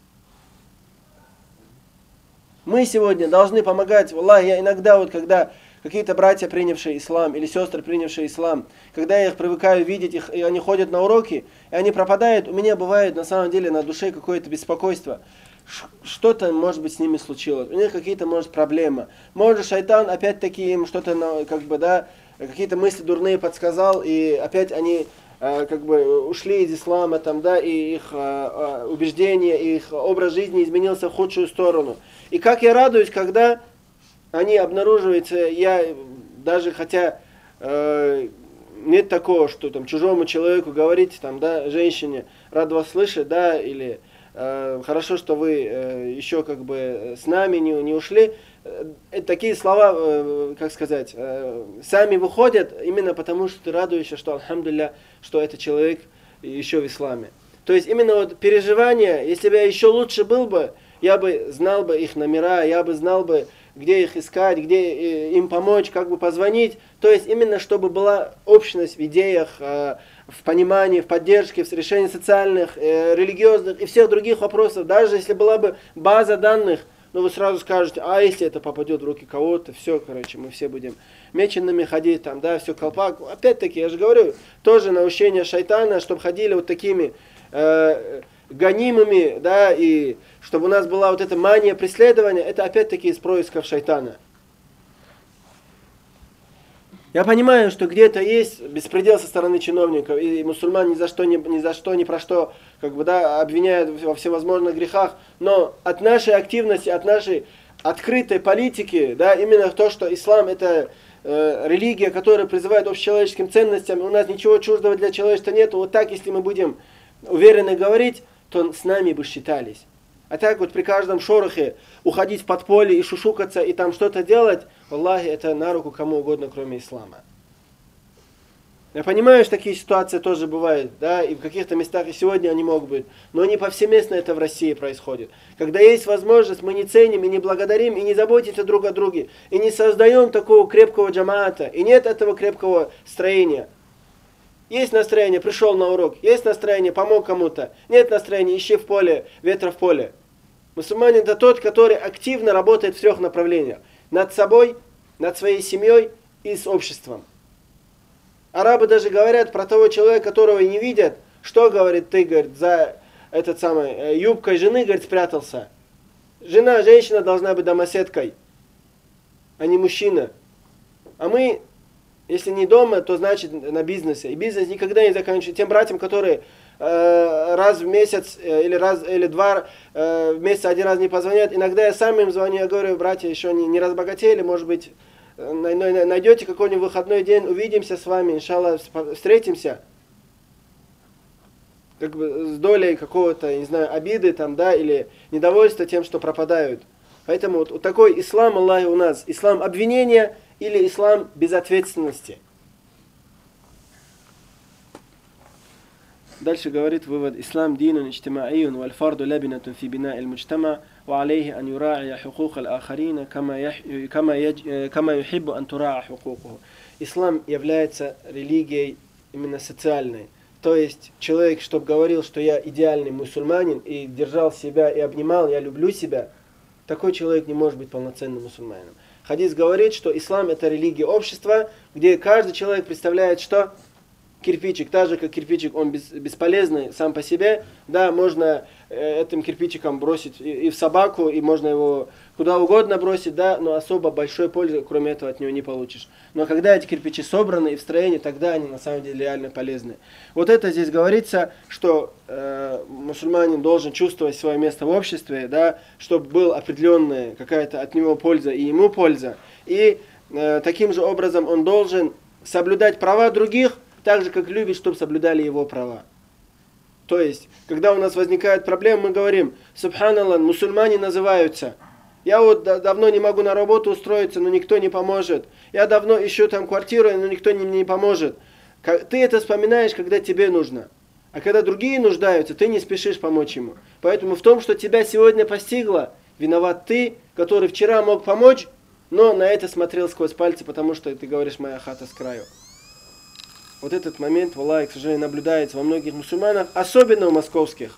Speaker 1: Мы сегодня должны помогать. Аллах, я иногда, вот когда какие-то братья, принявшие ислам, или сестры, принявшие ислам, когда я их привыкаю видеть, их, и они ходят на уроки, и они пропадают, у меня бывает на самом деле на душе какое-то беспокойство. Что-то, может быть, с ними случилось. У них какие-то, может, проблемы. Может, шайтан опять-таки им что-то, как бы, да, какие-то мысли дурные подсказал, и опять они, э, как бы, ушли из ислама, там, да, и их э, убеждения, их образ жизни изменился в худшую сторону. И как я радуюсь, когда они обнаруживаются, я даже, хотя э, нет такого, что там чужому человеку говорить, там, да, женщине, рад вас слышать, да, или э, хорошо, что вы э, еще как бы с нами не, не ушли. Э, такие слова, э, как сказать, э, сами выходят именно потому, что ты радуешься, что, альхамдулилля, что этот человек еще в исламе. То есть именно вот переживания, если бы я еще лучше был бы, я бы знал бы их номера, я бы знал бы, где их искать, где им помочь, как бы позвонить. То есть именно чтобы была общность в идеях, в понимании, в поддержке, в решении социальных, религиозных и всех других вопросов. Даже если была бы база данных, ну вы сразу скажете, а если это попадет в руки кого-то, все, короче, мы все будем меченными ходить, там, да, все, колпак. Опять-таки, я же говорю, тоже наущение шайтана, чтобы ходили вот такими э, гонимыми, да, и чтобы у нас была вот эта мания преследования, это опять-таки из происков шайтана. Я понимаю, что где-то есть беспредел со стороны чиновников, и мусульман ни за что, ни, ни за что, ни про что, как бы, да, обвиняют во всевозможных грехах, но от нашей активности, от нашей открытой политики, да, именно то, что ислам это э, религия, которая призывает к общечеловеческим ценностям, у нас ничего чуждого для человечества нет, вот так, если мы будем уверенно говорить, то с нами бы считались. А так вот при каждом шорохе уходить в подполье и шушукаться, и там что-то делать, валлахи, это на руку кому угодно, кроме ислама. Я понимаю, что такие ситуации тоже бывают, да, и в каких-то местах и сегодня они могут быть, но не повсеместно это в России происходит. Когда есть возможность, мы не ценим и не благодарим, и не заботимся друг о друге, и не создаем такого крепкого джамаата, и нет этого крепкого строения. Есть настроение, пришел на урок, есть настроение, помог кому-то, нет настроения, ищи в поле, ветра в поле. Мусульманин это тот, который активно работает в трех направлениях. Над собой, над своей семьей и с обществом. Арабы даже говорят про того человека, которого не видят, что, говорит, ты, говорит, за этот самый, юбкой жены, говорит, спрятался. Жена, женщина должна быть домоседкой, а не мужчина. А мы... Если не дома, то значит на бизнесе. И бизнес никогда не заканчивается. Тем братьям, которые э, раз в месяц э, или раз или два э, в месяц один раз не позвонят, иногда я сам им звоню, я говорю, братья, еще не, не разбогатели, может быть, э, найдете какой-нибудь выходной день, увидимся с вами, иншаллах, встретимся. Как бы с долей какого-то, не знаю, обиды там, да, или недовольства тем, что пропадают. Поэтому вот, вот такой ислам, Аллахи, у нас. Ислам обвинения или ислам безответственности. Дальше говорит вывод. Ислам динун иджтимаиюн валь фарду лабинатун фи бина аль муджтама ва алейхи ан юраия хукук аль ахарина кама юхиббу ан тураа хукукуху. Ислам является религией именно социальной. То есть человек, чтобы говорил, что я идеальный мусульманин и держал себя и обнимал, я люблю себя, такой человек не может быть полноценным мусульманином. Хадис говорит, что ислам это религия общества, где каждый человек представляет что? Кирпичик. Так же, как кирпичик, он бесполезный сам по себе. Да, можно этим кирпичиком бросить и в собаку, и можно его куда угодно бросить, да, но особо большой пользы, кроме этого, от него не получишь. Но когда эти кирпичи собраны и в строении, тогда они на самом деле реально полезны. Вот это здесь говорится, что э, мусульманин должен чувствовать свое место в обществе, да, чтобы была определенная какая-то от него польза и ему польза. И э, таким же образом он должен соблюдать права других, так же, как любит, чтобы соблюдали его права. То есть, когда у нас возникает проблема, мы говорим, субханаллах, мусульмане называются. Я вот давно не могу на работу устроиться, но никто не поможет. Я давно ищу там квартиру, но никто мне не поможет. Ты это вспоминаешь, когда тебе нужно. А когда другие нуждаются, ты не спешишь помочь ему. Поэтому в том, что тебя сегодня постигло, виноват ты, который вчера мог помочь, но на это смотрел сквозь пальцы, потому что ты говоришь, моя хата с краю. Вот этот момент, валлахи, к сожалению, наблюдается во многих мусульманах, особенно у московских.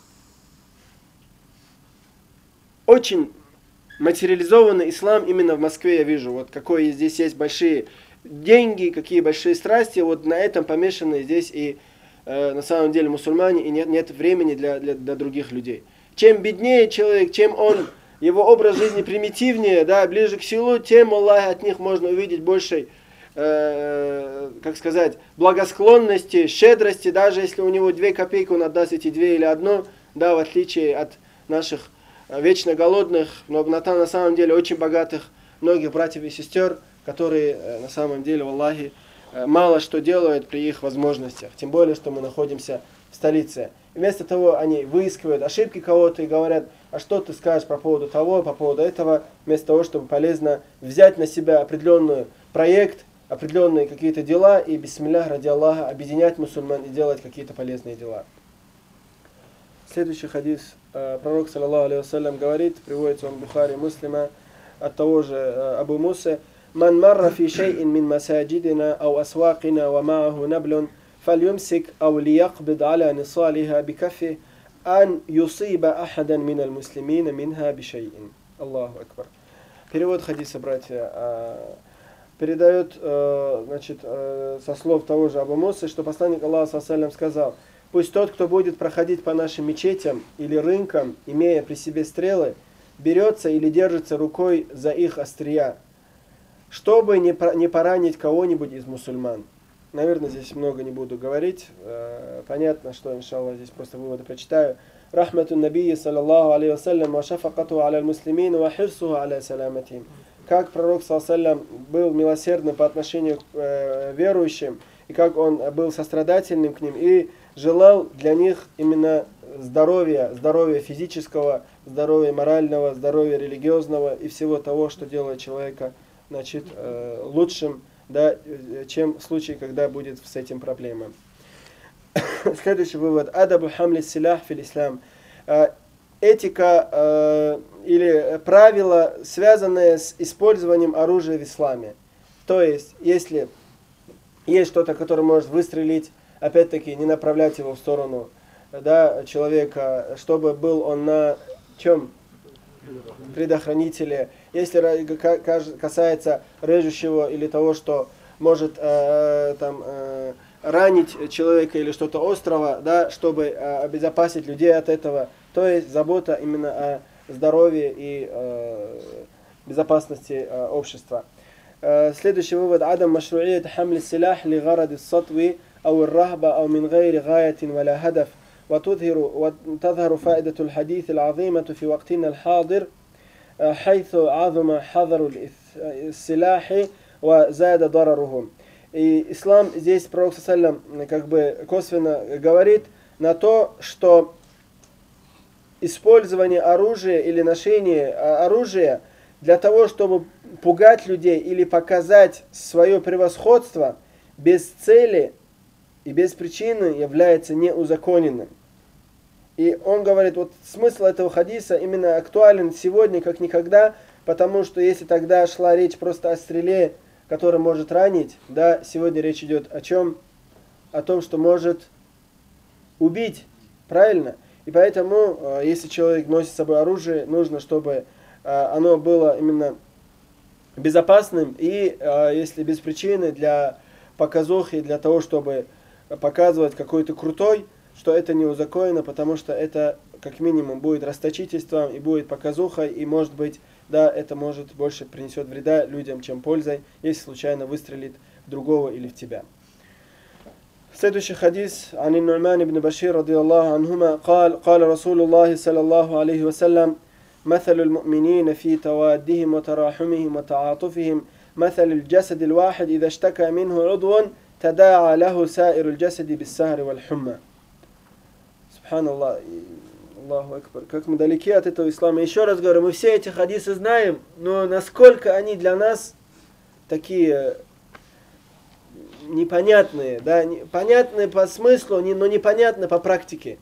Speaker 1: Очень материализованный ислам именно в Москве я вижу. Вот какой здесь есть большие деньги, какие большие страсти, вот на этом помешаны здесь и э, на самом деле мусульмане, и нет, нет времени для, для, для других людей. Чем беднее человек, чем он, его образ жизни примитивнее, да, ближе к селу, тем, Аллах, от них можно увидеть большей, э, как сказать, благосклонности, щедрости, даже если у него две копейки, он отдаст эти две или одну, да, в отличие от наших вечно голодных, но на, на самом деле очень богатых многих братьев и сестер, которые на самом деле, валлахи, мало что делают при их возможностях. Тем более, что мы находимся в столице.
Speaker 2: вместо того они выискивают ошибки кого-то и говорят, а что ты скажешь по поводу того, по поводу этого, вместо того, чтобы полезно взять на себя определенный проект, определенные какие-то дела и, бисмиллях, ради Аллаха, объединять мусульман и делать какие-то полезные дела. Следующий хадис. Пророк, саллаллаху алейхи вассалям, говорит, приводится он в Бухари, Муслима, от того же Абу Мусы: «Ман марра фи шей'ин мин масаджидина ау асвақина ва ма'аху наблун фальюмсик ау лиякбид аля нисалиха бикафи ан юсиба ахадан миналь муслимина минха бишей'ин». Аллаху акбар. Перевод хадиса, братья, передает, значит, со слов того же Абу Мусы, что посланник Аллаха, саллаллаху алейхи вассалям, сказал: «Пусть тот, кто будет проходить по нашим мечетям или рынкам, имея при себе стрелы, берется или держится рукой за их острия, чтобы не, не поранить кого-нибудь из мусульман». Наверное, здесь много не буду говорить. Понятно, что, иншаллах, здесь просто выводы прочитаю. «Рахмату набии, саллаллаху алейхи вассалям, ва шафакату аля муслимин, ва хирсуху аля саламатим». Как пророк, саллаллаху алейхи вассалям, был милосердным по отношению к э, верующим, и как он был сострадательным к ним, и желал для них именно здоровья, здоровья физического, здоровья морального, здоровья религиозного и всего того, что делает человека, значит, э, лучшим, да, чем в случае, когда будет с этим проблема. Следующий вывод. Адабу хамли силях фил ислам. Этика э, или правила, связанные с использованием оружия в исламе. То есть, если есть что-то, которое может выстрелить, опять-таки, не направлять его в сторону, да, человека, чтобы был он на чем? Предохранителе. Если касается режущего или того, что может э, там, э, ранить человека или что-то острого, да, чтобы э, обезопасить людей от этого, то есть забота именно о здоровье и э, безопасности э, общества. Э, следующий вывод. Адам машруият хамли силах ли гаради сатви ау рахба ау мин гайри гаятин валя хадаф. وتظهر فائدة الحديث العظيمة في وقتنا الحاضر حيث عظم حظر السلاح وزاد ضررهم. И ислам здесь, пророк саллаллаху алейхи ва саллям, как бы косвенно говорит на то, что использование оружия или ношение оружия для того, чтобы пугать людей или показать свое превосходство без цели и без причины является неузаконенным. И он говорит, вот смысл этого хадиса именно актуален сегодня как никогда, потому что если тогда шла речь просто о стреле, которая может ранить, да, сегодня речь идет о чем? О том, что может убить, правильно? И поэтому, если человек носит с собой оружие, нужно, чтобы оно было именно безопасным и, если без причины, для показухи, для того, чтобы показывать какой то крутой, что это не узаконено, потому что это как минимум будет расточительством и будет показухой, и может быть, да, это может больше принесет вреда людям, чем пользой, если случайно выстрелит в другого или в тебя. Следующий хадис. عن النعمان بن بشير رضي الله عنهما قال قال رسول الله صلى الله عليه وسلم مثل المؤمنين في توادهم وتراحمهم وتعاطفهم مثل الجسد الواحد إذا اشتكى منه عضو تداعى له سائر الجسد بالسهر والحمى. Субханаллах, Аллаху акбар. Как мы далеки от этого ислама. Еще раз говорю, мы все эти хадисы знаем, но насколько они для нас такие непонятные, да, понятные по смыслу, но непонятные по практике.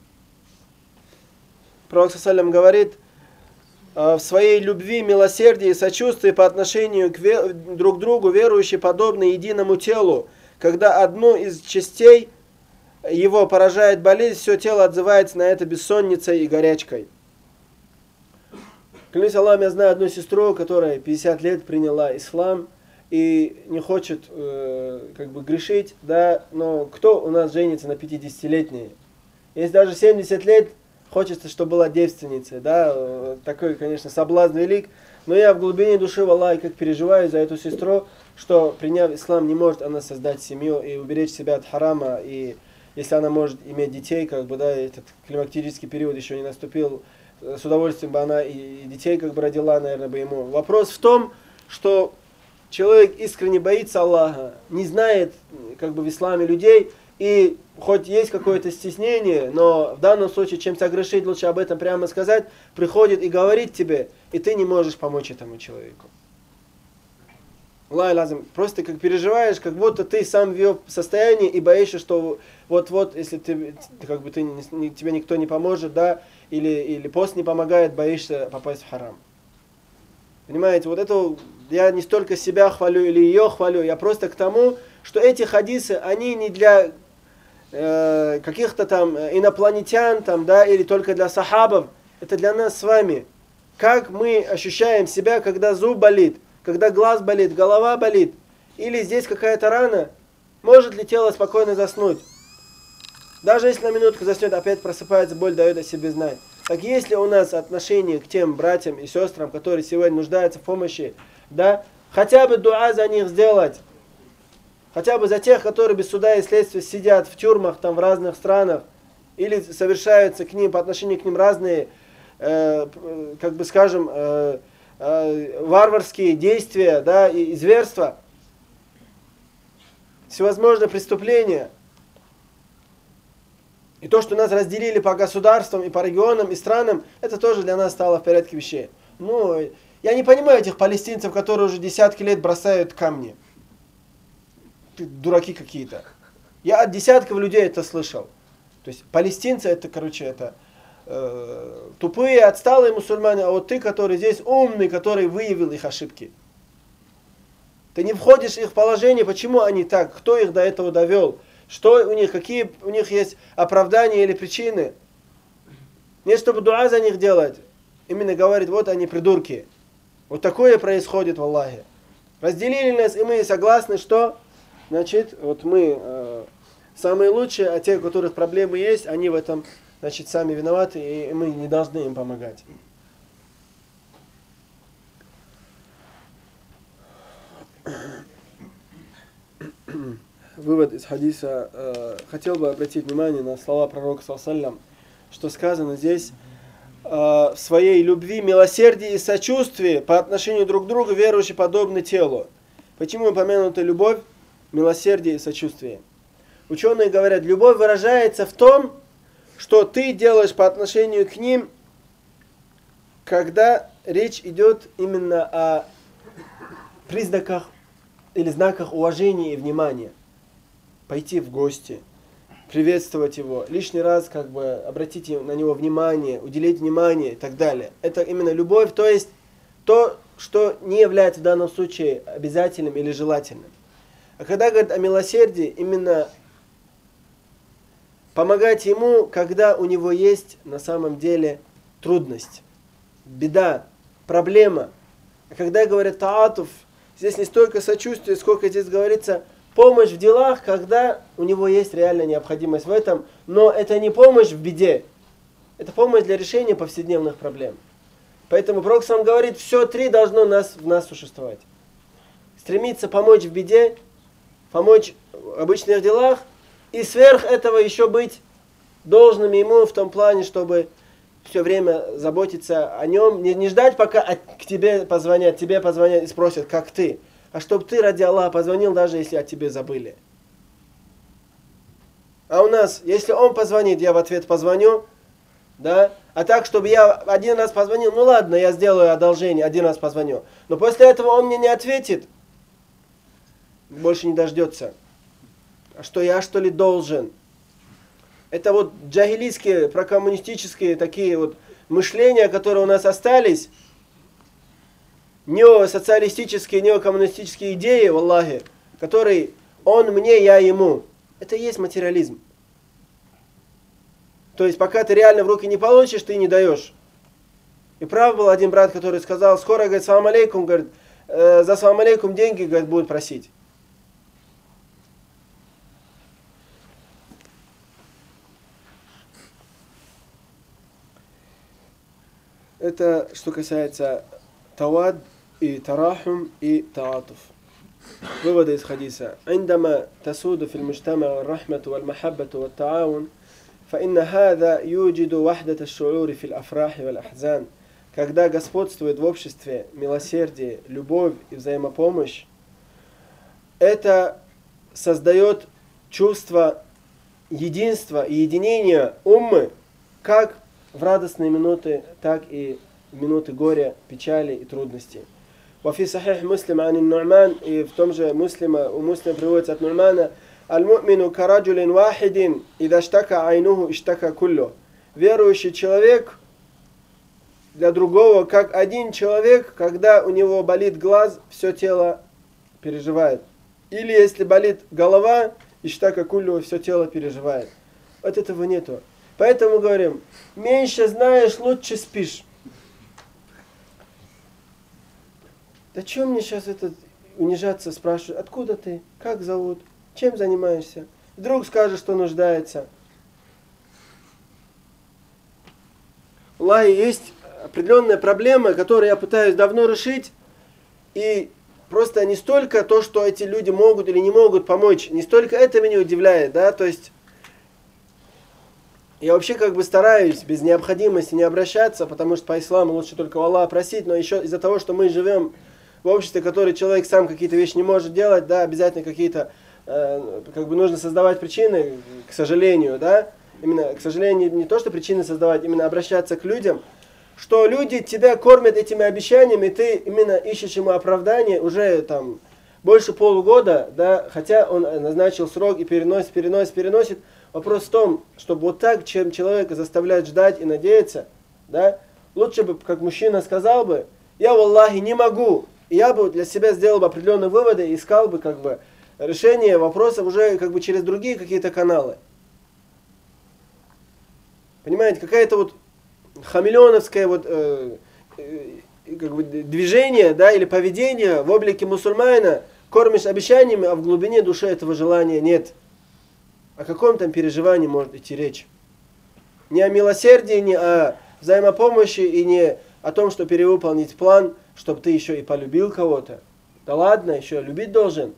Speaker 2: Пророк саллаллаху говорит, в своей любви, милосердии и сочувствии по отношению к ве- друг к другу верующие подобны единому телу. Когда одну из частей его поражает болезнь, все тело отзывается на это бессонницей и горячкой. Клянусь Аллахом, я знаю одну сестру, которая пятьдесят лет приняла ислам и не хочет э, как бы грешить, да, но кто у нас женится на пятидесятилетней? Если даже семьдесят лет, хочется, чтобы была девственницей, да, такой, конечно, соблазн велик, но я в глубине души в Аллахе как переживаю за эту сестру, что, приняв ислам, не может она создать семью и уберечь себя от харама, и если она может иметь детей, как бы, да, этот климактерический период еще не наступил, с удовольствием бы она и детей как бы родила, наверное, бы ему. Вопрос в том, что человек искренне боится Аллаха, не знает как бы в исламе людей и хоть есть какое-то стеснение, но в данном случае, чем согрешить, лучше об этом прямо сказать, приходит и говорит тебе, и ты не можешь помочь этому человеку. Аллах лазим, просто как переживаешь, как будто ты сам в ее состоянии и боишься, что вот-вот, если ты, как бы ты, не, тебе никто не поможет, да, или, или пост не помогает, боишься попасть в харам. Понимаете, вот это я не столько себя хвалю или ее хвалю, я просто к тому, что эти хадисы, они не для э, каких-то там инопланетян, там, да, или только для сахабов, это для нас с вами. Как мы ощущаем себя, когда зуб болит, когда глаз болит, голова болит, или здесь какая-то рана, может ли тело спокойно заснуть? Даже если на минутку заснет, опять просыпается, боль дает о себе знать. Так если у нас отношение к тем братьям и сестрам, которые сегодня нуждаются в помощи, да, хотя бы дуа за них сделать, хотя бы за тех, которые без суда и следствия сидят в тюрьмах там в разных странах, или совершаются к ним, по отношению к ним разные, э, как бы скажем, э, э, варварские действия, да, и, и зверства, всевозможные преступления. И то, что нас разделили по государствам и по регионам и странам, это тоже для нас стало в порядке вещей. Ну, я не понимаю этих палестинцев, которые уже десятки лет бросают камни. Дураки какие-то. Я от десятков людей это слышал. То есть палестинцы это, короче, это э, тупые, отсталые мусульмане, а вот ты, который здесь умный, который выявил их ошибки. Ты не входишь в их положение, почему они так, кто их до этого довел. Что у них, какие у них есть оправдания или причины? Не чтобы дуа за них делать. Именно говорит, вот они придурки. Вот такое происходит в Аллахе. Разделили нас, и мы согласны, что, значит, вот мы э, самые лучшие, а те, у которых проблемы есть, они в этом, значит, сами виноваты, и мы не должны им помогать. Вывод из хадиса. Э, хотел бы обратить внимание на слова пророка саллаллаху алейхи ва саллям, что сказано здесь: э, в своей любви, милосердии и сочувствии по отношению друг к другу верующие подобны телу. Почему упомянута любовь, милосердие и сочувствие? Ученые говорят, любовь выражается в том, что ты делаешь по отношению к ним, когда речь идет именно о признаках или знаках уважения и внимания. Пойти в гости, приветствовать его, лишний раз как бы обратить на него внимание, уделить внимание и так далее. Это именно любовь, то есть то, что не является в данном случае обязательным или желательным. А когда говорят о милосердии, именно помогать ему, когда у него есть на самом деле трудность, беда, проблема. А когда говорят таатуф, здесь не столько сочувствие, сколько здесь говорится помощь в делах, когда у него есть реальная необходимость в этом, но это не помощь в беде, это помощь для решения повседневных проблем. Поэтому Пророк сам говорит, все три должно нас, в нас существовать. Стремиться помочь в беде, помочь в обычных делах, и сверх этого еще быть должными ему в том плане, чтобы все время заботиться о нем, не, не ждать, пока от, к тебе позвонят, тебе позвонят и спросят, как ты, а чтобы ты ради Аллаха позвонил, даже если о тебе забыли. А у нас, если он позвонит, я в ответ позвоню, да, а так, чтобы я один раз позвонил, ну ладно, я сделаю одолжение, один раз позвоню, но после этого он мне не ответит, больше не дождется. А что я, что ли, должен? Это вот джахилийские, прокоммунистические такие вот мышления, которые у нас остались, неосоциалистические, неокоммунистические идеи, валлахи, которые он мне, я ему. Это и есть материализм. То есть, пока ты реально в руки не получишь, ты не даешь. И прав был один брат, который сказал, скоро, говорит, салам алейкум, говорит, э, за салам алейкум деньги, говорит, будут просить. Это что касается тавад и тарахум и таатуф. Выводы из хадиса. عندما تسود في المجتمع الرحمة والمحبة والتعاون فإن هذا يوجد وحدة الشعور في الأفراح والأحزان. Когда господствует в обществе милосердие, любовь и взаимопомощь, это создает чувство единства и единения уммы как в радостные минуты, так и в минуты горя, печали и трудностей. وفي صحيح مسلم عن النعمان, и в том же муслима, у муслима приводится от Ну'мана: «Аль-му'мину караджулин вахидин, ида штака айнуху иштака куллю». Верующий человек для другого, как один человек, когда у него болит глаз, все тело переживает. Или если болит голова, иштака куллю, все тело переживает. Вот этого нету. Поэтому говорим, меньше знаешь, лучше спишь. Да чем мне сейчас этот унижаться, спрашивать, откуда ты, как зовут, чем занимаешься? Вдруг скажешь, что нуждается. Аллахи, есть определенная проблема, которую я пытаюсь давно решить, и просто не столько то, что эти люди могут или не могут помочь, не столько это меня удивляет, да, то есть я вообще как бы стараюсь без необходимости не обращаться, потому что по исламу лучше только у Аллаха просить, но еще из-за того, что мы живем в обществе, в котором человек сам какие-то вещи не может делать, да, обязательно какие-то, э, как бы нужно создавать причины, к сожалению, да, именно, к сожалению, не то, что причины создавать, именно обращаться к людям, что люди тебя кормят этими обещаниями, и ты именно ищешь ему оправдание уже там больше полугода, да, хотя он назначил срок и переносит, переносит, переносит. Вопрос в том, чтобы вот так, чем человека заставлять ждать и надеяться, да, лучше бы, как мужчина сказал бы, я, валлахи, не могу, и я бы для себя сделал бы определенные выводы и искал бы, как бы, решение вопросов уже, как бы, через другие какие-то каналы. Понимаете, какая-то вот хамелеоновское вот, э, э, как бы движение, да, или поведение в облике мусульманина, кормишь обещаниями, а в глубине души этого желания нет. О каком там переживании может идти речь? Не о милосердии, не о взаимопомощи и не о том, что перевыполнить план, чтобы ты еще и полюбил кого-то. Да ладно, еще любить должен.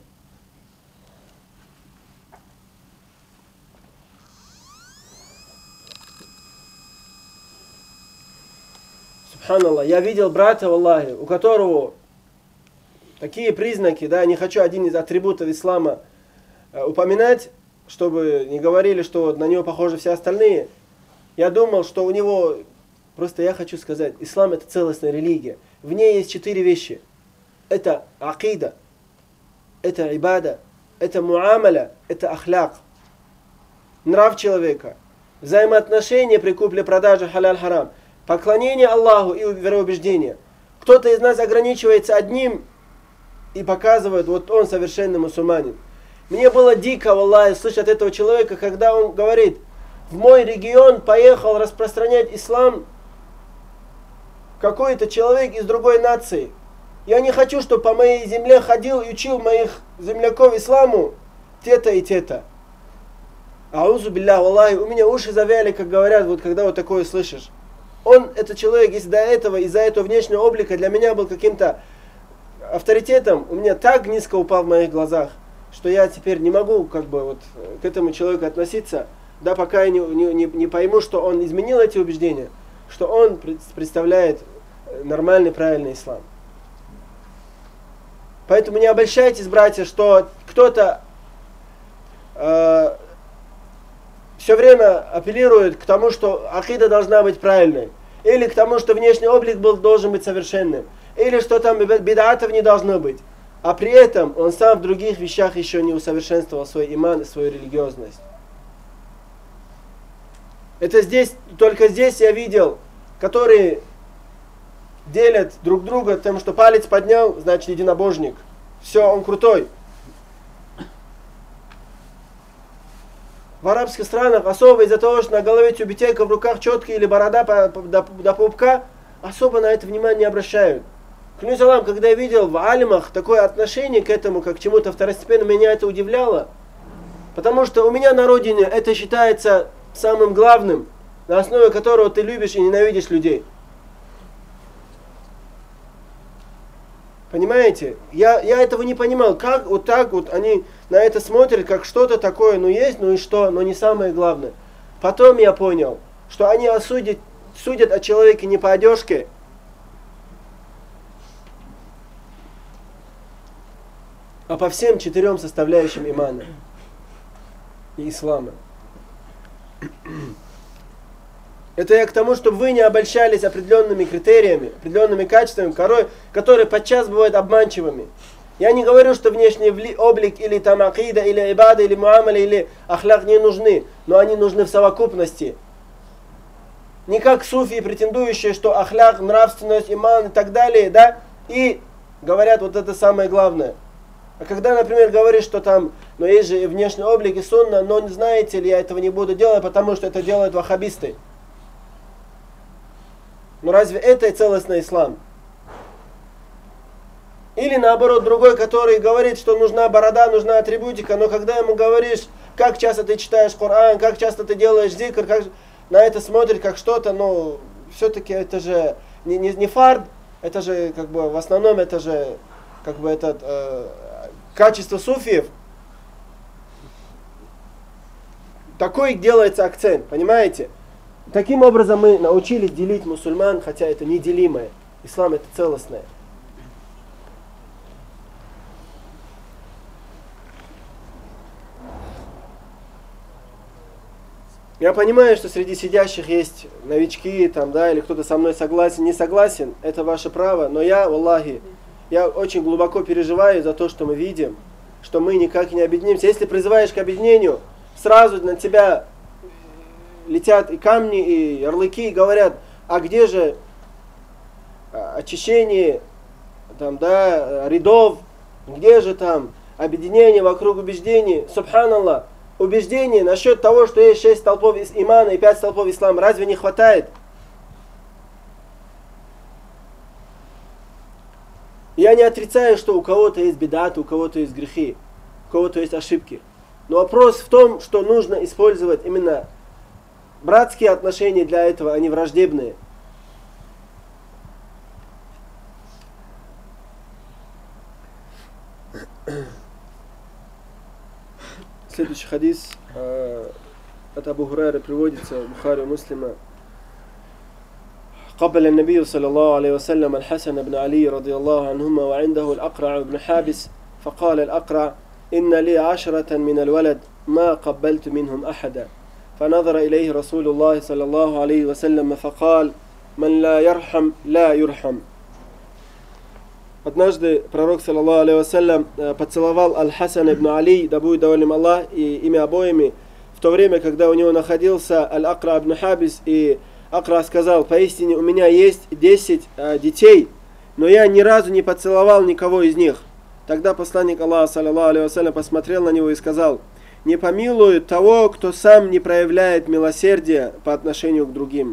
Speaker 2: Субханаллах, я видел брата, Аллахи, у которого такие признаки, да, не хочу один из атрибутов ислама э, упоминать, чтобы не говорили, что на него похожи все остальные. Я думал, что у него, просто я хочу сказать, ислам это целостная религия. В ней есть четыре вещи. Это акида, это ибада, это муамаля, это ахляк. Нрав человека, взаимоотношения при купле-продаже халяль-харам, поклонение Аллаху и вероубеждение. Кто-то из нас ограничивается одним и показывает, вот он совершенный мусульманин. Мне было дико, валлахи, слышать от этого человека, когда он говорит, в мой регион поехал распространять ислам какой-то человек из другой нации. Я не хочу, чтобы по моей земле ходил и учил моих земляков исламу те-то и те-то. Аузу биллях, валлахи, у меня уши завяли, как говорят, вот когда вот такое слышишь. Он, этот человек, если до этого, из-за этого внешнего облика для меня был каким-то авторитетом, у меня так низко упал в моих глазах, что я теперь не могу как бы вот к этому человеку относиться, да, пока я не, не, не пойму, что он изменил эти убеждения, что он представляет нормальный, правильный ислам. Поэтому не обольщайтесь, братья, что кто-то э, все время апеллирует к тому, что акида должна быть правильной, или к тому, что внешний облик был, должен быть совершенным, или что там бидатов не должно быть. А при этом он сам в других вещах еще не усовершенствовал свой иман и свою религиозность. Это здесь, только здесь я видел, которые делят друг друга тем, что палец поднял, значит единобожник. Все, он крутой. В арабских странах, особо из-за того, что на голове тюбетейка, в руках четкие или борода по, по, до, до пупка, особо на это внимание не обращают. Клянусь Аллахом, когда я видел в алимах такое отношение к этому, как к чему-то второстепенному, меня это удивляло. Потому что у меня на родине это считается самым главным, на основе которого ты любишь и ненавидишь людей. Понимаете? Я, я этого не понимал. Как вот так вот они на это смотрят, как что-то такое, ну есть, ну и что, но не самое главное. Потом я понял, что они осудят, судят о человеке не по одежке, а по всем четырем составляющим имана и ислама. Это я к тому, чтобы вы не обольщались определенными критериями, определенными качествами, которые подчас бывают обманчивыми. Я не говорю, что внешний облик или там акида, или ибада, или муамаля, или ахляк не нужны, но они нужны в совокупности. Не как суфии, претендующие, что ахляк, нравственность, иман и так далее, да, и говорят вот это самое главное. А когда, например, говоришь, что там, но есть же и внешний облик, и сунна, но знаете ли, я этого не буду делать, потому что это делают ваххабисты. Но разве это и целостный ислам? Или наоборот, другой, который говорит, что нужна борода, нужна атрибутика, но когда ему говоришь, как часто ты читаешь Коран, как часто ты делаешь зикр, как на это смотрит как что-то, но все-таки это же не, не, не фард, это же как бы в основном это же как бы это э, качество суфиев. Такой делается акцент, понимаете? Таким образом мы научились делить мусульман, хотя это неделимое. Ислам это целостное. Я понимаю, что среди сидящих есть новички, там, да, или кто-то со мной согласен, не согласен, это ваше право, но я, валлахи, я очень глубоко переживаю за то, что мы видим, что мы никак не объединимся. Если призываешь к объединению, сразу на тебя летят и камни, и ярлыки, и говорят, а где же очищение, там, да, рядов, где же там объединение вокруг убеждений, субханаллах. Убеждение насчет того, что есть шесть столпов имана и пять столпов ислама, разве не хватает? Я не отрицаю, что у кого-то есть бедаты, у кого-то есть грехи, у кого-то есть ошибки. Но вопрос в том, что нужно использовать именно братские отношения для этого, а не враждебные. Следующий хадис э, от Абу Хурайры приводится в Бухари Муслима. قبل النبي صلى الله عليه وسلم الحسن بن علي رضي الله عنهما وعنده الأقرع بن حابس فقال الأقرع إن لي عشرة من الولد ما قبلت منهم أحدا فنظر إليه رسول الله صلى الله عليه وسلم فقال من لا يرحم لا يرحم. Однажды пророк, саллаллаху алейхи вассалям, поцеловал Аль-Хасан ибн Али, да будет доволен им Аллах, и ими обоими, в то время, когда у него находился Аль-Акра ибн Хабис, и Акра сказал: поистине у меня есть десять э, детей, но я ни разу не поцеловал никого из них. Тогда посланник Аллаха, саллаллаху алейхи вассалям, посмотрел на него и сказал: не помилует того, кто сам не проявляет милосердия по отношению к другим.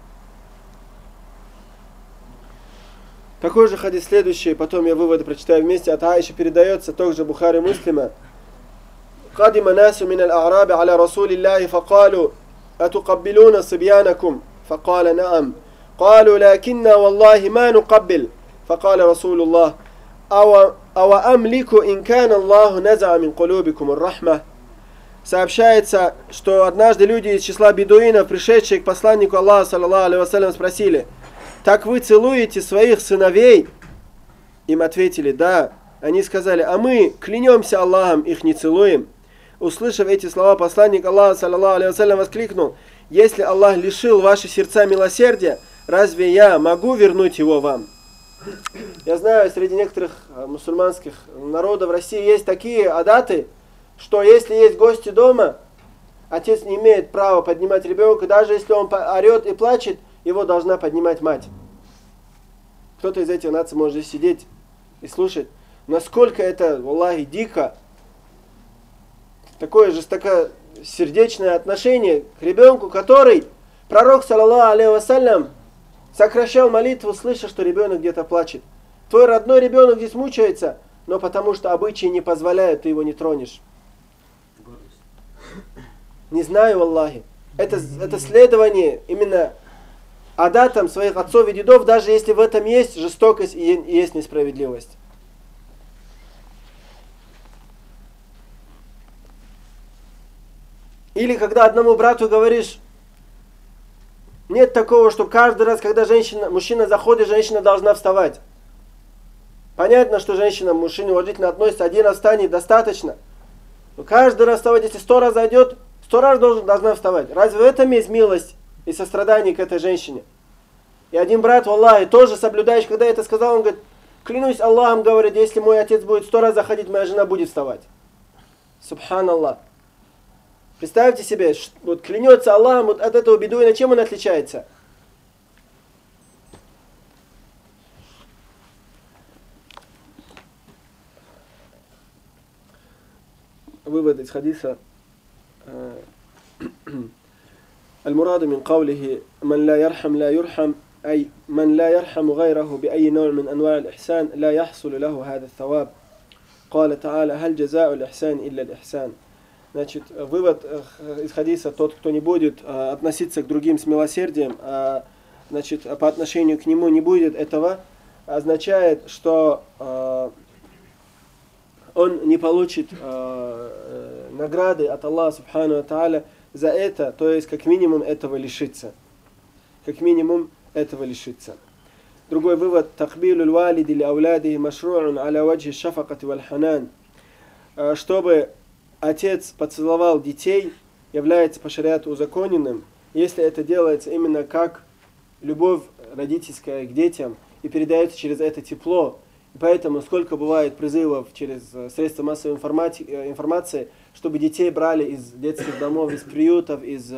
Speaker 2: Такой же хадис следующий, потом я выводы прочитаю вместе. От Аиши передается, также Бухари Муслима. قدم ناس من الأعراب على رسول الله فقالوا أتقبلون صبيانكم فقال نعم قالوا لكننا والله ما نقبل فقال رسول الله أو, أو أملك إن كان الله نزع من قلوبكم الرحمة. Сообщается, что однажды люди из числа бедуинов, пришедшие к посланнику Аллаха, саллаллаху алейхи вассалям, спросили: так вы целуете своих сыновей? Им ответили: да. Они сказали: а мы клянемся Аллахом, их не целуем. Услышав эти слова, посланник Аллаха, саллаллаху алейхи вассалям, воскликнул: если Аллах лишил ваши сердца милосердия, разве я могу вернуть его вам? Я знаю, среди некоторых мусульманских народов в России есть такие адаты, что если есть гости дома, отец не имеет права поднимать ребенка, даже если он орет и плачет, его должна поднимать мать. Кто-то из этих наций может здесь сидеть и слушать. Насколько это, валлахи, дико. Такое жестокосердечное отношение к ребенку, который пророк, саллаллаху алейхи вассалям, сокращал молитву, слыша, что ребенок где-то плачет. Твой родной ребенок здесь мучается, но потому что обычаи не позволяют, ты его не тронешь. Не знаю, валлахи. Это, это следование именно адатам своих отцов и дедов, даже если в этом есть жестокость и есть несправедливость. Или когда одному брату говоришь: нет такого, что каждый раз, когда женщина, мужчина заходит, женщина должна вставать. Понятно, что женщина к мужчине уважительно относится, один раз встанет, достаточно. Но каждый раз вставать, если сто раз зайдет, сто раз должен, должна вставать. Разве в этом есть милость и сострадание к этой женщине? И один брат, Аллахи, тоже соблюдающий, когда я это сказал, он говорит, клянусь Аллахом, говорит, если мой отец будет сто раз заходить, моя жена будет вставать. Субханаллах. Представьте себе, вот клянется Аллахом, вот от этого бедуина, чем он отличается? Вывод из хадиса. المراد من قوله من لا يرحم لا يرحم أي من لا يرحم غيره بأي نوع من أنواع الإحسان لا يحصل له هذا الثواب. قال تعالى هل جزاء الإحسان إلا الإحسان. Значит, вывод из хадиса: тот, кто не будет а, относиться к другим с милосердием, а, значит, по отношению к нему не будет этого, означает, что а, он не получит а, награды от Аллаха Субхану ва Тааля за это, то есть как минимум этого лишится. Как минимум этого лишится. Другой вывод: такбилу валиди ли аулядихи машру'ун аля ваджи шафакати валь ханан. Чтобы отец поцеловал детей, является по шариату узаконенным, если это делается именно как любовь родительская к детям и передается через это тепло. И поэтому сколько бывает призывов через средства массовой информации, чтобы детей брали из детских домов, из приютов, из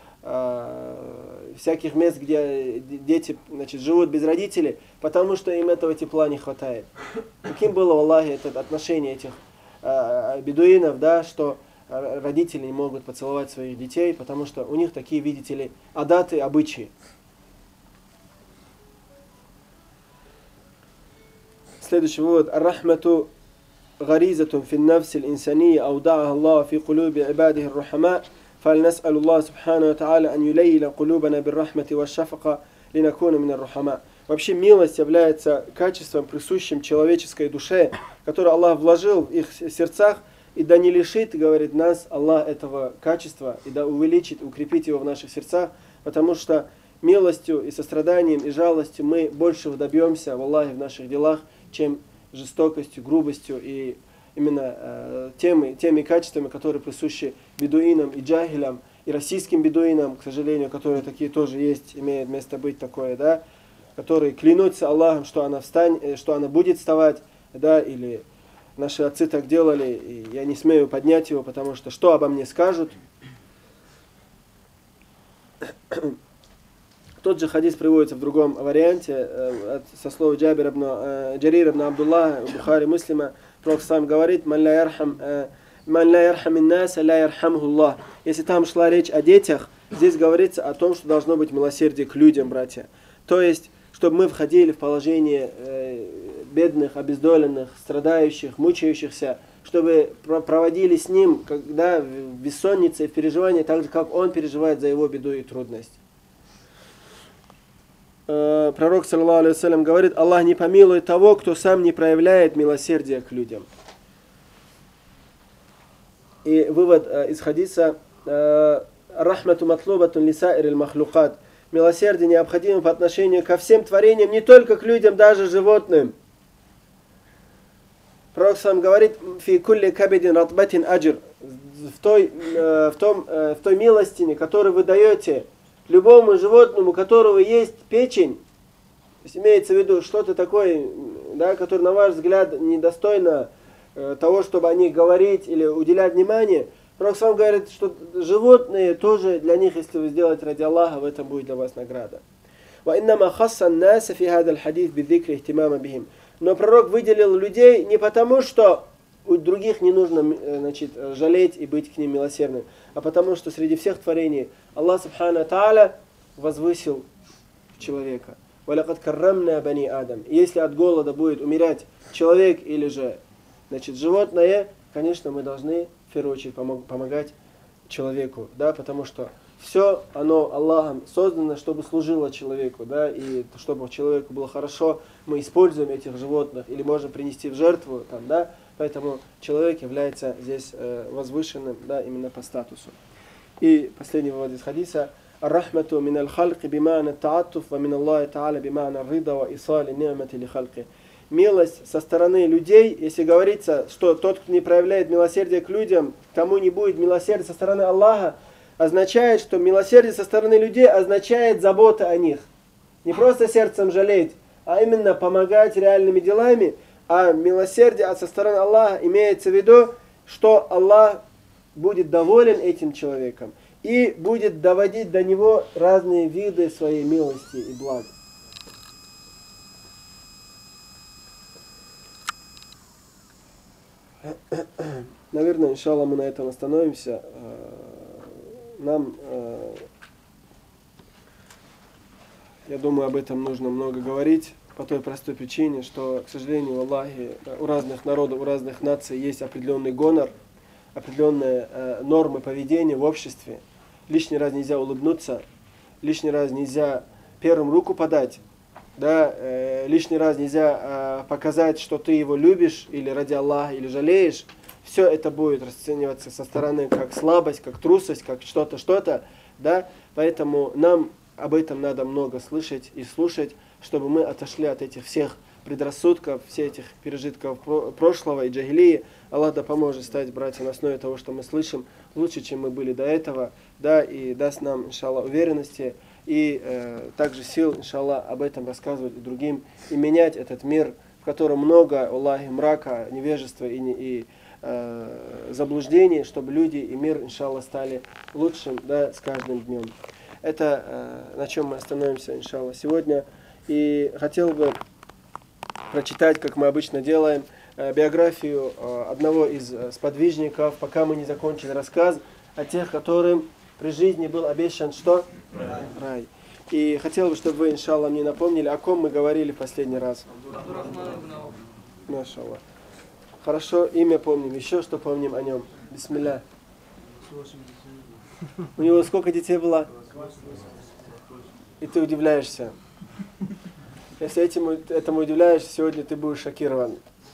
Speaker 2: э, всяких мест, где дети, значит, живут без родителей, потому что им этого тепла не хватает. Каким было, Аллахе, это отношение этих э, бедуинов, да, что родители не могут поцеловать своих детей, потому что у них такие, видите ли, адаты, обычаи. Следующий вывод: «Ар-рахмату гаризатун фин нафсил инсании ауда'аха Аллаху фи кулуби ибадихи ар-рухама, фаль-нас'алу Аллаха субхану ва та'аля ан юлейла кулубана бир-рахмати ва-шафака линакуна мин ар-рухама». Вообще милость является качеством, присущим человеческой душе, которое Аллах вложил в их сердцах, и да не лишит, говорит, нас Аллах этого качества, и да увеличит, укрепит его в наших сердцах, потому что милостью и состраданием и жалостью мы больше добьемся в Аллахе в наших делах, чем жестокостью, грубостью и именно э, теми, теми качествами, которые присущи бедуинам и джахилям, и российским бедуинам, к сожалению, которые такие тоже есть, имеет место быть такое, да, которые клянутся Аллахом, что она встанет, что она будет вставать, да, или наши отцы так делали, и я не смею поднять его, потому что что обо мне скажут. Тот же хадис приводится в другом варианте, э, со слова Джабир ибн, э, Джарир ибн Абдуллах, Бухари, Муслима. Пророк сам говорит: «Ман ла ярхам, ман ла ярхам ин-наса, ла ярхамху Аллах». Если там шла речь о детях, здесь говорится о том, что должно быть милосердие к людям, братья. То есть, чтобы мы входили в положение э, бедных, обездоленных, страдающих, мучающихся, чтобы проводили с ним, когда в бессоннице и в переживании, так же, как он переживает за его беду и трудность. Пророк, саллаллаху алейхи ва саллям, говорит: Аллах не помилует того, кто сам не проявляет милосердия к людям. И вывод из хадиса: рахмату матлубатун лисаирил махлукат. Милосердие необходимо по отношению ко всем творениям, не только к людям, даже животным. Пророк сам говорит: фи кулли кабидин ратбатин аджр. В той, в том, в той милостине, которую вы даете любому животному, у которого есть печень, то есть имеется в виду что-то такое, да, которое, на ваш взгляд, недостойно э, того, чтобы о них говорить или уделять внимание. Пророк сам говорит, что животные тоже для них, если вы сделаете ради Аллаха, в этом будет для вас награда. Но пророк выделил людей не потому, что у других не нужно, значит, жалеть и быть к ним милосердным, а потому что среди всех творений Аллах Субхану ва Тааля возвысил человека. وَلَقَدْ كَرَّمْنَا بَنِي آدَمَ. И если от голода будет умирать человек или же, значит, животное, конечно, мы должны в первую очередь помогать человеку, да, потому что все оно Аллахом создано, чтобы служило человеку, да, и чтобы человеку было хорошо, мы используем этих животных или можем принести в жертву, там, да, поэтому человек является здесь э, возвышенным, да, именно по статусу. И последний вывод из хадиса: «Ар-рахмату миналь халки бимана та'аттуф, ва мин Аллахи та'аля бимана рида ва исали ни'мати ли халки». милость со стороны людей, если говорится, что тот, кто не проявляет милосердие к людям, тому не будет милосердия со стороны Аллаха, означает, что милосердие со стороны людей означает забота о них. Не просто сердцем жалеть, а именно помогать реальными делами. А милосердие со стороны Аллаха имеется в виду, что Аллах будет доволен этим человеком и будет доводить до него разные виды своей милости и блага. Наверное, иншаллах, мы на этом остановимся. Нам, я думаю, об этом нужно много говорить по той простой причине, что, к сожалению, в Аллахе у разных народов, у разных наций есть определенный гонор, определенные нормы поведения в обществе. Лишний раз нельзя улыбнуться, лишний раз нельзя первым руку подать, да, э, лишний раз нельзя э, показать, что ты его любишь, или ради Аллаха, или жалеешь. Все это будет расцениваться со стороны как слабость, как трусость, как что-то, что-то, да. Поэтому нам об этом надо много слышать и слушать, чтобы мы отошли от этих всех предрассудков, всех этих пережитков прошлого и джахилии. Аллах да поможет стать, братья, на основе того, что мы слышим, лучше, чем мы были до этого, да, и даст нам, иншаллах, уверенности и э, также сил, иншаллах, об этом рассказывать и другим, и менять этот мир, в котором много, Аллахи, мрака, невежества и, и э, заблуждений, чтобы люди и мир, иншаллах, стали лучшим, да, с каждым днем. Это э, на чем мы остановимся, иншаллах, сегодня. И хотел бы прочитать, как мы обычно делаем, э, биографию э, одного из э, сподвижников, пока мы не закончили рассказ о тех, которым при жизни был обещан что? Рай. Рай. И хотел бы, чтобы вы, иншаллах, мне напомнили, о ком мы говорили в последний раз. Машаллах. Хорошо, имя помним. Еще что помним о нем? Бисмилля. У него сколько детей было? И ты удивляешься. Если этим, этому удивляешься, сегодня ты будешь шокирован.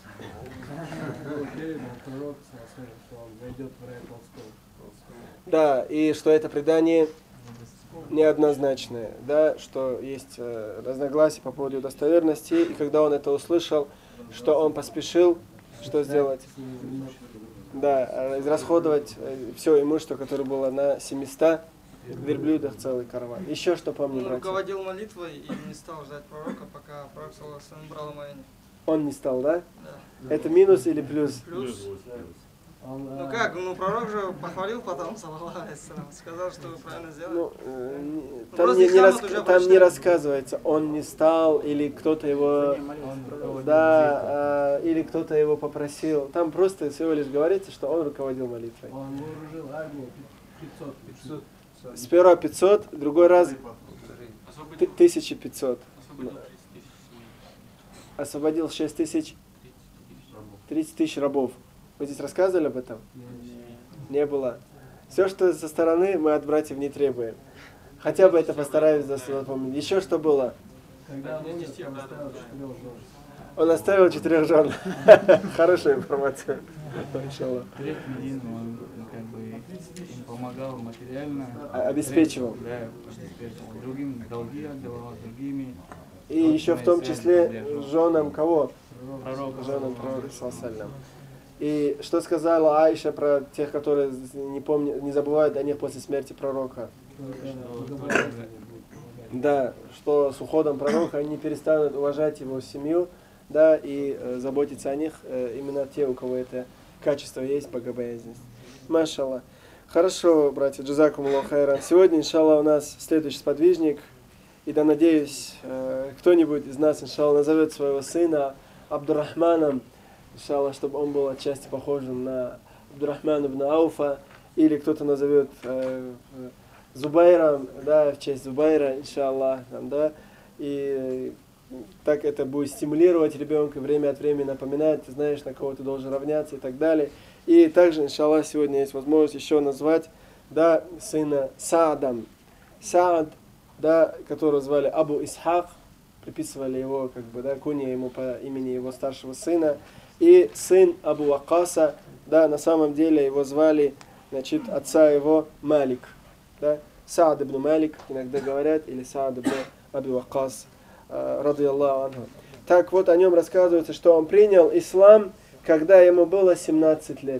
Speaker 2: Да, и что это предание неоднозначное, да, что есть э, разногласия по поводу достоверности, и когда он это услышал, что он поспешил, что сделать? Да, израсходовать э, все имущество, которое было на семистах верблюдах, целый караван. Еще что помню,
Speaker 3: Он
Speaker 2: братья?
Speaker 3: руководил молитвой и не стал ждать пророка, пока пророк брал Амайни.
Speaker 2: Он не стал, да?
Speaker 3: Да.
Speaker 2: Это минус или плюс?
Speaker 3: Плюс. Ну как, ну пророк же похвалил потом, саллаллаху алейхи вассалям, сказал, что вы правильно сделали.
Speaker 2: Ну, э, не-
Speaker 3: Ну,
Speaker 2: там
Speaker 3: просто
Speaker 2: не, не,
Speaker 3: Ислам
Speaker 2: рас-
Speaker 3: это уже
Speaker 2: там
Speaker 3: почти-
Speaker 2: не рассказывается, он не стал, или кто-то его, да, э, или кто-то его попросил. Там просто всего лишь говорится, что он руководил молитвой.
Speaker 4: Он вооружил армию пятьсот, пятьсот.
Speaker 2: Сперва пятьсот, другой раз т- тысяча пятьсот. Освободил шесть тысяч, тридцать тысяч рабов. Вы здесь рассказывали об этом? Не было. Все, что со стороны, мы от братьев не требуем. Хотя бы это постараемся запомнить. Еще что было?
Speaker 4: Когда он оставил четырех жен.
Speaker 2: Он оставил четырех жен. Хорошая информация. Иншаллах.
Speaker 5: Треть Медину он как бы им помогал материально.
Speaker 2: А- обеспечивал.
Speaker 5: Да, обеспечивал. Другим долги отдавал, другими.
Speaker 2: И еще в том числе женам кого?
Speaker 5: Пророк.
Speaker 2: Женам пророка, саллаллаху. И что сказала Аиша про тех, которые не помнят, не забывают о них после смерти пророка? Да, что с уходом пророка они перестанут уважать его семью, да, и э, заботиться о них э, именно те, у кого это качество есть, богобоязненность. Машаллах. Хорошо, братья, джазакумуллаху хайран. Сегодня, иншаллах, у нас следующий сподвижник. И да, надеюсь, э, кто-нибудь из нас, иншаллах, назовет своего сына Абдуррахманом, иншаллах, чтобы он был отчасти похожим на Абдуррахмана ибн Ауфа, или кто-то назовет э, Зубайром, да, в честь Зубайра, иншаллах, там, да, и э, так это будет стимулировать ребенка, время от времени напоминать, ты знаешь, на кого ты должен равняться и так далее. И также, иншаллах, сегодня есть возможность еще назвать, да, сына Саадом. Саад, да, которого звали Абу Исхак, приписывали его, как бы, да, куня ему по имени его старшего сына. И сын Абу Вакаса, да, на самом деле его звали, значит, отца его Малик, да, Саад ибн Малик, иногда говорят, или Саад ибн Абу Вакас, ради Аллаху анху. Так вот, о нем рассказывается, что он принял ислам, когда ему было семнадцать лет.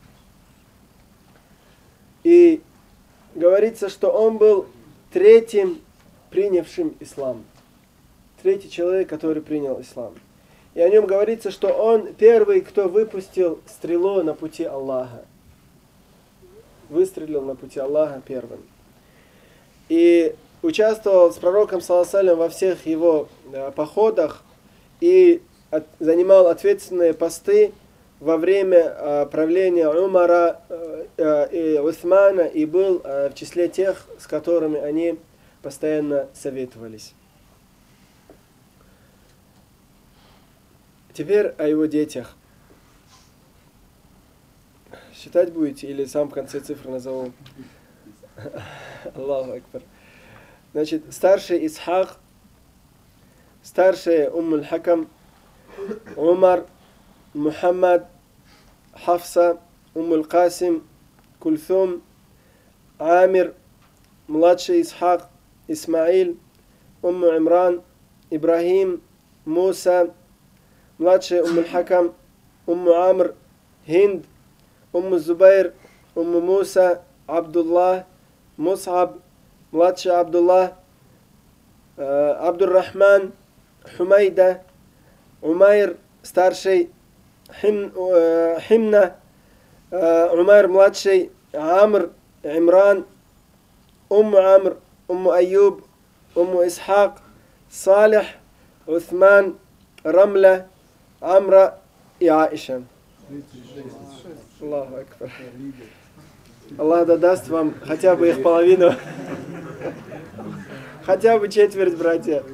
Speaker 2: И говорится, что он был третьим принявшим ислам. Третий человек, который принял ислам. И о нем говорится, что он первый, кто выпустил стрелу на пути Аллаха. Выстрелил на пути Аллаха первым. И участвовал с пророком саллаллаху алейхи ва саллям во всех его э, походах и от, занимал ответственные посты во время э, правления Умара э, э, и Усмана и был э, в числе тех, с которыми они постоянно советовались. Теперь о его детях. Считать будете или сам в конце цифры назову? Аллаху акбар. Значит, старший Исхак, старший Уммуль Хакам, Умар, Мухаммад, Хафса, Уммуль Касим, Кульсум, Амир, младший Исхак, Исмаиль, Умму Имран, Ибрахим, Муса, младший Уммуль Хакам, Умму Амр, Хинд, Умму Зубайр, Умму Муса, Абдуллах, Мус'аб, младший Абдуллах, Абдуррахман, Хумайда, Умайр, старший Химна, Умайр, младший Амр, Имран, Умму Амр, Умму Айюб, Умму Исхак, Салих, Усман, Рамля, Амра и Аиша. Аллаху акбар. Аллах да даст вам хотя бы их половину, хотя бы четверть, братья.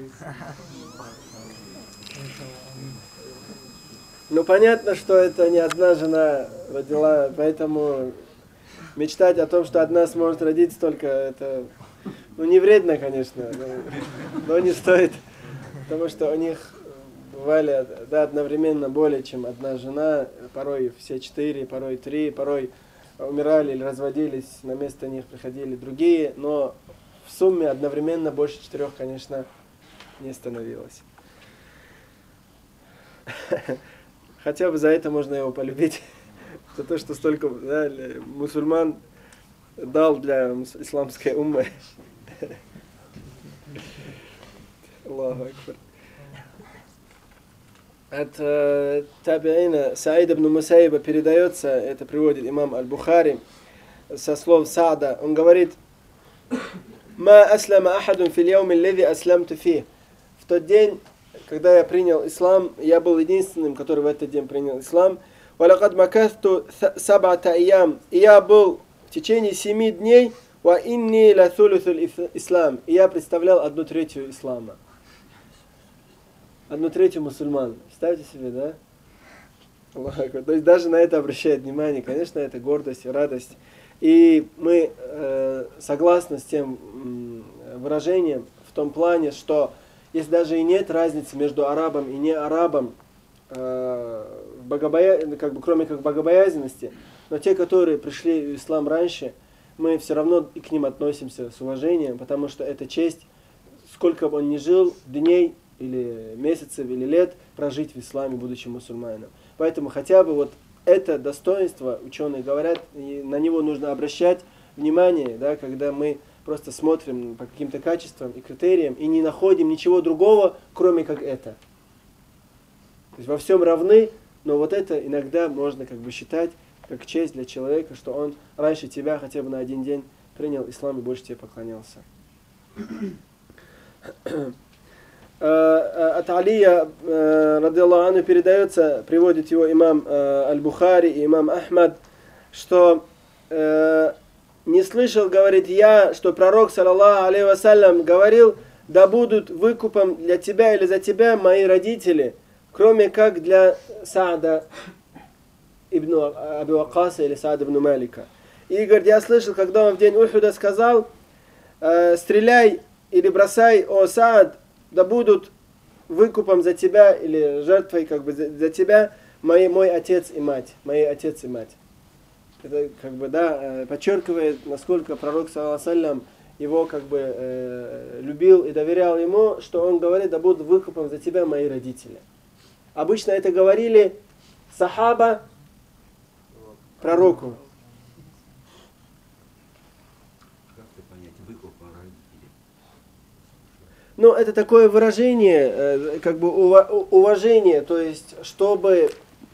Speaker 2: Ну понятно, что это не одна жена родила, поэтому мечтать о том, что одна сможет родить столько, это, ну, не вредно, конечно, но, но не стоит, потому что у них бывали, да, одновременно более чем одна жена, порой все четыре, порой три, порой умирали или разводились, на место них приходили другие, но в сумме одновременно больше четырех, конечно, не становилось. Хотя бы за это можно его полюбить, за то, что столько, да, мусульман дал для исламской уммы. Аллаху акбар. От э, табиина Саида ибн Мусаиба передается, это приводит имам Аль-Бухари со слов Саада. Он говорит: «Ма аслама ахадун фил яум аллази аслямту фи». В тот день, когда я принял ислам, я был единственным, который в этот день принял ислам. «Валакад макасту саб'ата айям». И я был в течение семи дней. «Ва инни ла thuluthul ислам». И я представлял одну третью ислама. Одну третью мусульман. Представьте себе, да? Аллаху акбар. То есть даже на это обращает внимание. Конечно, это гордость и радость. И мы э, согласны с тем э, выражением в том плане, что если даже и нет разницы между арабом и не арабом, э, богобоя... как бы, кроме как богобоязненности, но те, которые пришли в ислам раньше, мы все равно и к ним относимся с уважением, потому что это честь, сколько бы он ни жил, дней, или месяцев, или лет прожить в исламе, будучи мусульманином. Поэтому хотя бы вот это достоинство, ученые говорят, и на него нужно обращать внимание, да, когда мы просто смотрим по каким-то качествам и критериям и не находим ничего другого, кроме как это. То есть во всем равны, но вот это иногда можно как бы считать как честь для человека, что он раньше тебя хотя бы на один день принял ислам и больше тебе поклонялся. От Алия, ради Аллаху анху, передается, приводит его имам Аль-Бухари и имам Ахмад, что э, не слышал, говорит, я, что пророк, саллаллаху алейхи ва саллям, говорил: да будут выкупом для тебя или за тебя мои родители, кроме как для Саада ибн Аби Вакаса или Саада ибн Малика. И, говорит, я слышал, когда он в день Ухуда сказал: э, стреляй или бросай, о Саад, да будут выкупом за тебя или жертвой как бы за, за тебя мои, мой отец и мать, мои отец и мать. Это как бы, да, подчеркивает, насколько пророк, саллаллаху алейхи ва саллям, его как бы э, любил и доверял ему, что он говорит: да будут выкупом за тебя мои родители. Обычно это говорили сахаба пророку.
Speaker 6: Как это понять? Выкуп родителей?
Speaker 2: Ну, это такое выражение, э, как бы уважение, то есть, чтобы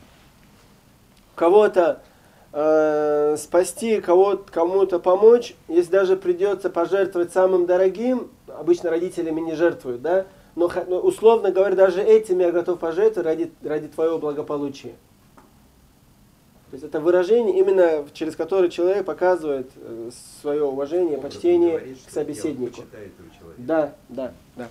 Speaker 2: кого-то э, спасти, кого кому-то помочь, если даже придется пожертвовать самым дорогим, обычно родителями не жертвуют, да, но, но условно говоря, даже этим я готов пожертвовать ради, ради твоего благополучия. То есть это выражение, именно через которое человек показывает э, свое уважение,
Speaker 6: Образно
Speaker 2: почтение
Speaker 6: говорит,
Speaker 2: к собеседнику.
Speaker 6: Да,
Speaker 2: Да, да, да.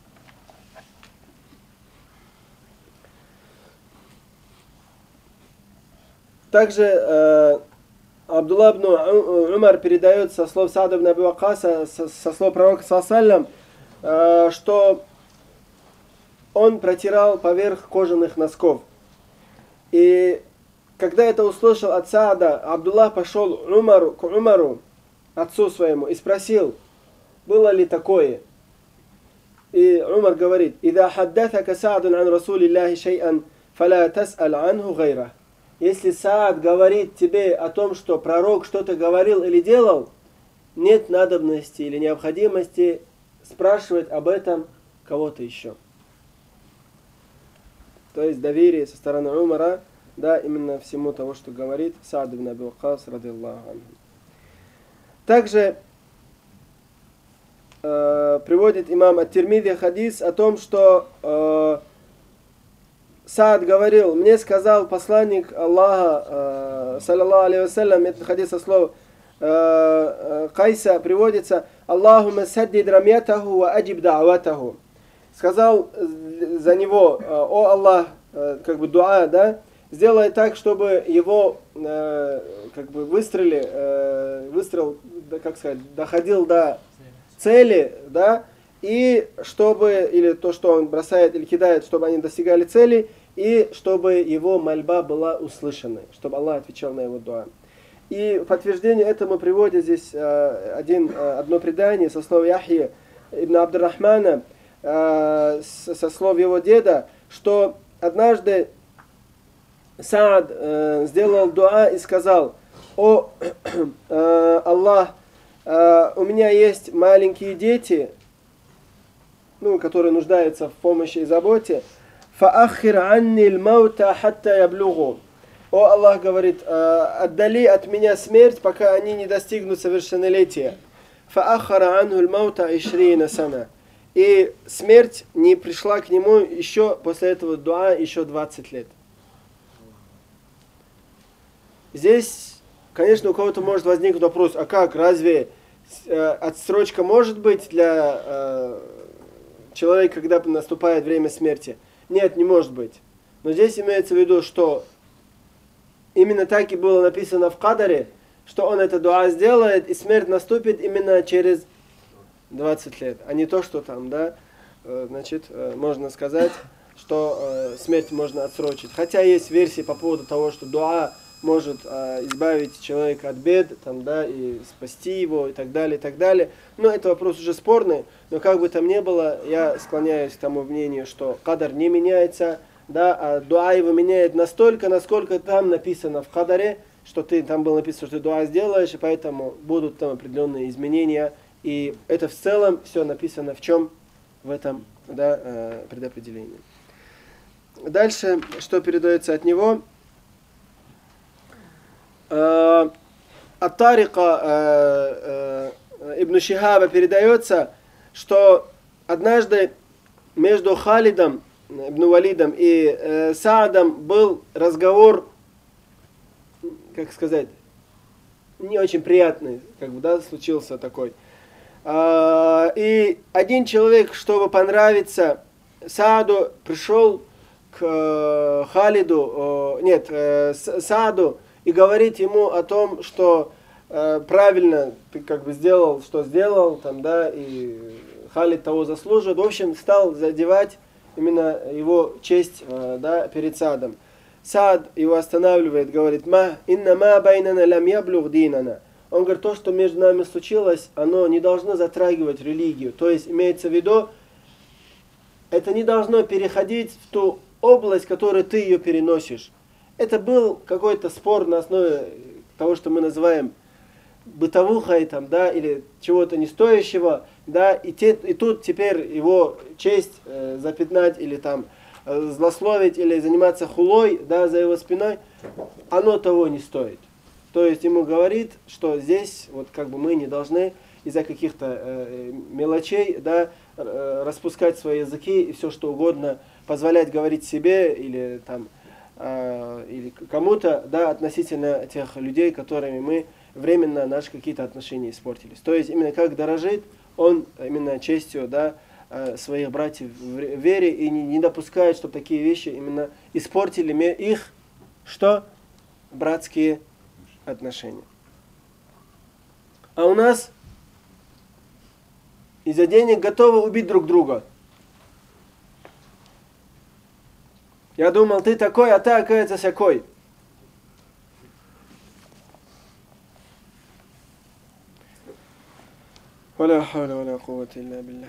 Speaker 2: Также э, Абдулла ибн Умар передает со слов Саада ибн Аби Ваккаса, со, со слов пророка саллаллаху, э, что он протирал поверх кожаных носков. И когда это услышал от Саада, Абдулла пошел Умару, к Умару, отцу своему, и спросил, было ли такое. И Умар говорит: «Ида хаддатака Саадун ан Расулиллахи шей'ан, фаля тас'аль анху гайра». Если Саад говорит тебе о том, что пророк что-то говорил или делал, нет надобности или необходимости спрашивать об этом кого-то еще. То есть доверие со стороны Умара, да, именно всему того, что говорит Саад ибн Аби Ваккас, радиллаху анху. Также э, приводит имам ат-Тирмизи хадис о том, что э, Саад говорил: мне сказал посланник Аллаха, э, саллаллаху алейхи вассалям, этот хадис со слов э, Кайса приводится: Аллахумма саддид рамьятаху ва аджиб да'ватаху. Сказал за него: о Аллах, э, как бы дуа, да, сделай так, чтобы его э, как бы выстрели, э, выстрел, да, как сказать, доходил до цели, да, и чтобы, или то, что он бросает или кидает, чтобы они достигали цели, и чтобы его мольба была услышана, чтобы Аллах отвечал на его дуа. И в подтверждение этому приводит здесь э, один, э, одно предание со слов Яхьи ибн Абдуррахмана, э, со слов его деда, что однажды Саад э, сделал дуа и сказал: о э, Аллах, э, у меня есть маленькие дети, ну, которые нуждаются в помощи и заботе. Фааххир анни л-маута хатта яблугу. О Аллах, говорит, отдали от меня смерть, пока они не достигнут совершеннолетия. Фааххара анху л-маута ишрина сана. И смерть не пришла к нему еще после этого дуа еще двадцать лет. Здесь, конечно, у кого-то может возникнуть вопрос: а как, разве отсрочка может быть для человека, когда наступает время смерти? Нет, не может быть. Но здесь имеется в виду, что именно так и было написано в Кадаре, что он это дуа сделает, и смерть наступит именно через двадцать лет, а не то, что там, да, значит, можно сказать, что смерть можно отсрочить. Хотя есть версии по поводу того, что дуа может избавить человека от бед, там, да, и спасти его, и так далее, и так далее. Но это вопрос уже спорный, но как бы там ни было, я склоняюсь к тому мнению, что кадар не меняется, да, а дуа его меняет настолько, насколько там написано в кадаре, что ты, там было написано, что ты дуа сделаешь, и поэтому будут там определенные изменения, и это в целом все написано в чем? В этом, да, предопределении. Дальше, что передается от него? От Тарика ибн Шихаба передается, что однажды между Халидом ибн Валидом и э, Саадом был разговор, как сказать, не очень приятный, как бы, да, случился такой. А, и один человек, чтобы понравиться Сааду, пришел к э, Халиду, э, нет, э, Сааду, и говорит ему о том, что э, правильно ты как бы сделал, что сделал, там, да, и Халид того заслуживает. В общем, стал задевать именно его честь, э, да, перед Саадом. Саад его останавливает, говорит: «Ма, инна ма байнана лам яблуг динана». Он говорит, то, что между нами случилось, оно не должно затрагивать религию. То есть имеется в виду, это не должно переходить в ту область, в которую ты ее переносишь. Это был какой-то спор на основе того, что мы называем бытовухой, там, да, или чего-то не стоящего, да, и, те, и тут теперь его честь э, запятнать или там э, злословить или заниматься хулой, да, за его спиной, оно того не стоит. То есть ему говорит, что здесь вот как бы мы не должны из-за каких-то э, мелочей, да, э, распускать свои языки и все что угодно позволять говорить себе или там э, или кому-то, да, относительно тех людей, которыми мы временно наши какие-то отношения испортились. То есть именно как дорожит он именно честью, да, своих братьев в вере и не, не допускает, чтобы такие вещи именно испортили их, что? Братские отношения. А у нас из-за денег готовы убить друг друга. Я думал, ты такой, а ты, оказывается, сякой. ولا حول ولا قوة إلا بالله.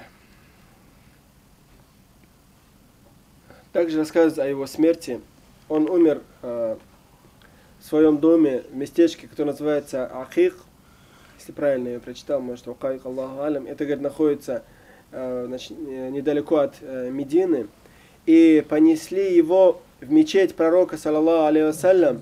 Speaker 2: Также рассказывается о его смерти. Он умер э, в своем доме в местечке, которое называется Акик. Если правильно я прочитал, может, Акик, Аллаху алям. Это, говорит, находится э, значит, недалеко от э, Медины. И понесли его в мечеть пророка, саллаллаху алейхи вассалям,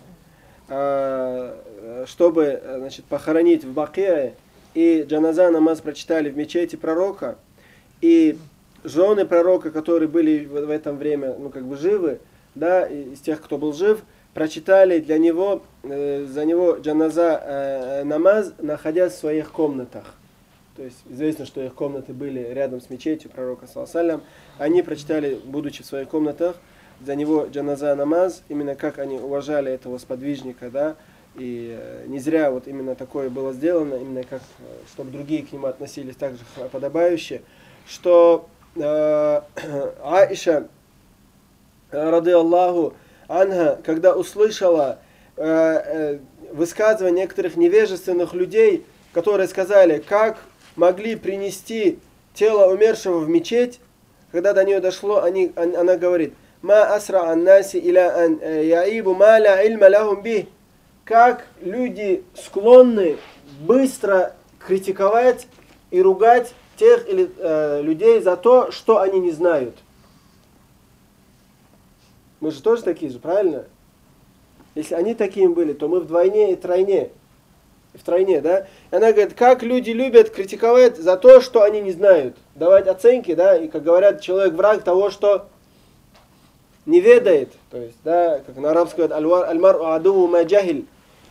Speaker 2: э, чтобы, значит, похоронить в Бакие. И джаназа намаз прочитали в мечети пророка, и жены пророка, которые были в этом время, ну, как бы живы, да, из тех, кто был жив, прочитали для него, э, за него джаназа э, намаз, находясь в своих комнатах. То есть известно, что их комнаты были рядом с мечетью пророка, саллаллаху алейхи вассалям. Они прочитали, будучи в своих комнатах, за него джаназа намаз, именно как они уважали этого сподвижника, да. И не зря вот именно такое было сделано, именно как, чтобы другие к нему относились также подобающе, что э, Аиша, рады Аллаху анха, когда услышала э, э, высказывания некоторых невежественных людей, которые сказали, как могли принести тело умершего в мечеть, когда до нее дошло, они, она говорит, «Ма асра аннаси иля ан яибу ма ла ильма лахум бих». Как люди склонны быстро критиковать и ругать тех или, э, людей за то, что они не знают. Мы же тоже такие же, правильно? Если они такими были, то мы вдвойне и тройне. Втройне, да? И она говорит, как люди любят критиковать за то, что они не знают. Давать оценки, да, и, как говорят, человек враг того, что не ведает. То есть, да, как на арабском говорят, аль-мар'у адуву ма джахиль.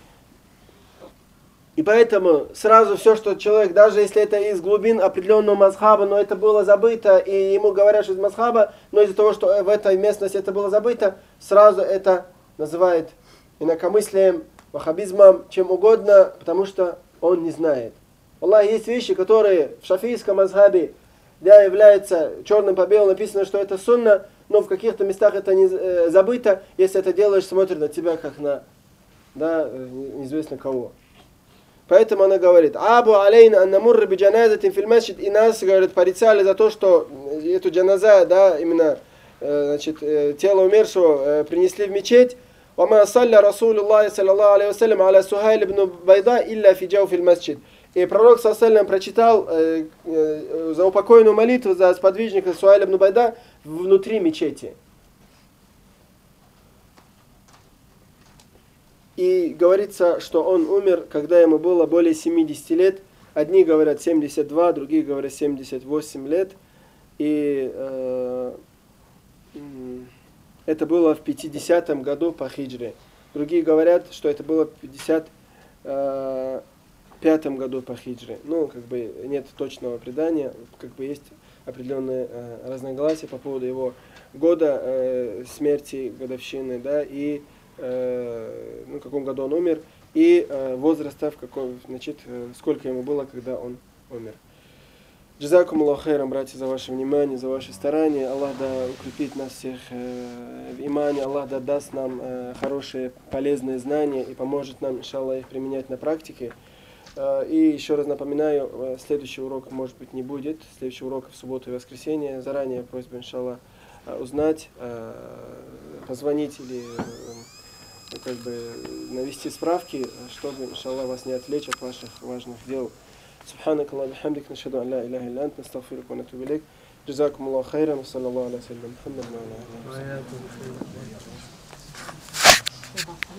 Speaker 2: И поэтому сразу все, что человек, даже если это из глубин определенного мазхаба, но это было забыто, и ему говорят, что из мазхаба, но из-за того, что в этой местности это было забыто, сразу это называет инакомыслием, ваххабизмом, чем угодно, потому что он не знает. Аллах, есть вещи, которые в шафийском мазхабе, да, являются черным по белому, написано, что это сунна, но в каких-то местах это не э, забыто, если это делаешь, смотрят на тебя как на, да, неизвестно кого. Поэтому она говорит, Абу алейна аннамурр би джаназатин фил масджид, и нас, говорит, порицали за то, что эту джаназа, да, именно, значит, тело умершего принесли в мечеть. Вама салля Расулуллахи саллаллаху алейхи вассалям аля Сухайль ибн Байда илля фи джауфил масджид. И пророк саллаллаху алейхи вассалям прочитал э, э, за упокойную молитву за сподвижника Сухайля ибн Байда внутри мечети. И говорится, что он умер, когда ему было более семидесяти лет. Одни говорят семьдесят два, другие говорят семьдесят восемь лет. И э, это было в пятидесятом году по хиджре. Другие говорят, что это было в пятьдесят пятом году по хиджре. Ну, как бы нет точного предания, как бы есть определенные э, разногласия по поводу его года э, смерти, годовщины, да, и ну, в каком году он умер, и э, возраста, в каком, значит, э, сколько ему было, когда он умер. Джазакум Аллаху хайрам, братья, за ваше внимание, за ваши старания. Аллах да укрепит нас всех э, в имане, Аллах да даст нам э, хорошие, полезные знания и поможет нам, иншаллах, их применять на практике. И еще раз напоминаю, следующий урок, может быть, не будет. Следующий урок в субботу и воскресенье. Заранее просьба, иншаллах, узнать, позвонить или как бы навести справки, чтобы, иншаллах, вас не отвлечь от ваших важных дел. سبحانك اللهم وبحمدك نشهد أن لا إله إلا أنت نستغفرك ونتوب إليك جزاكم الله خيرا وصلى الله على سيدنا محمد وعلى آله وصحبه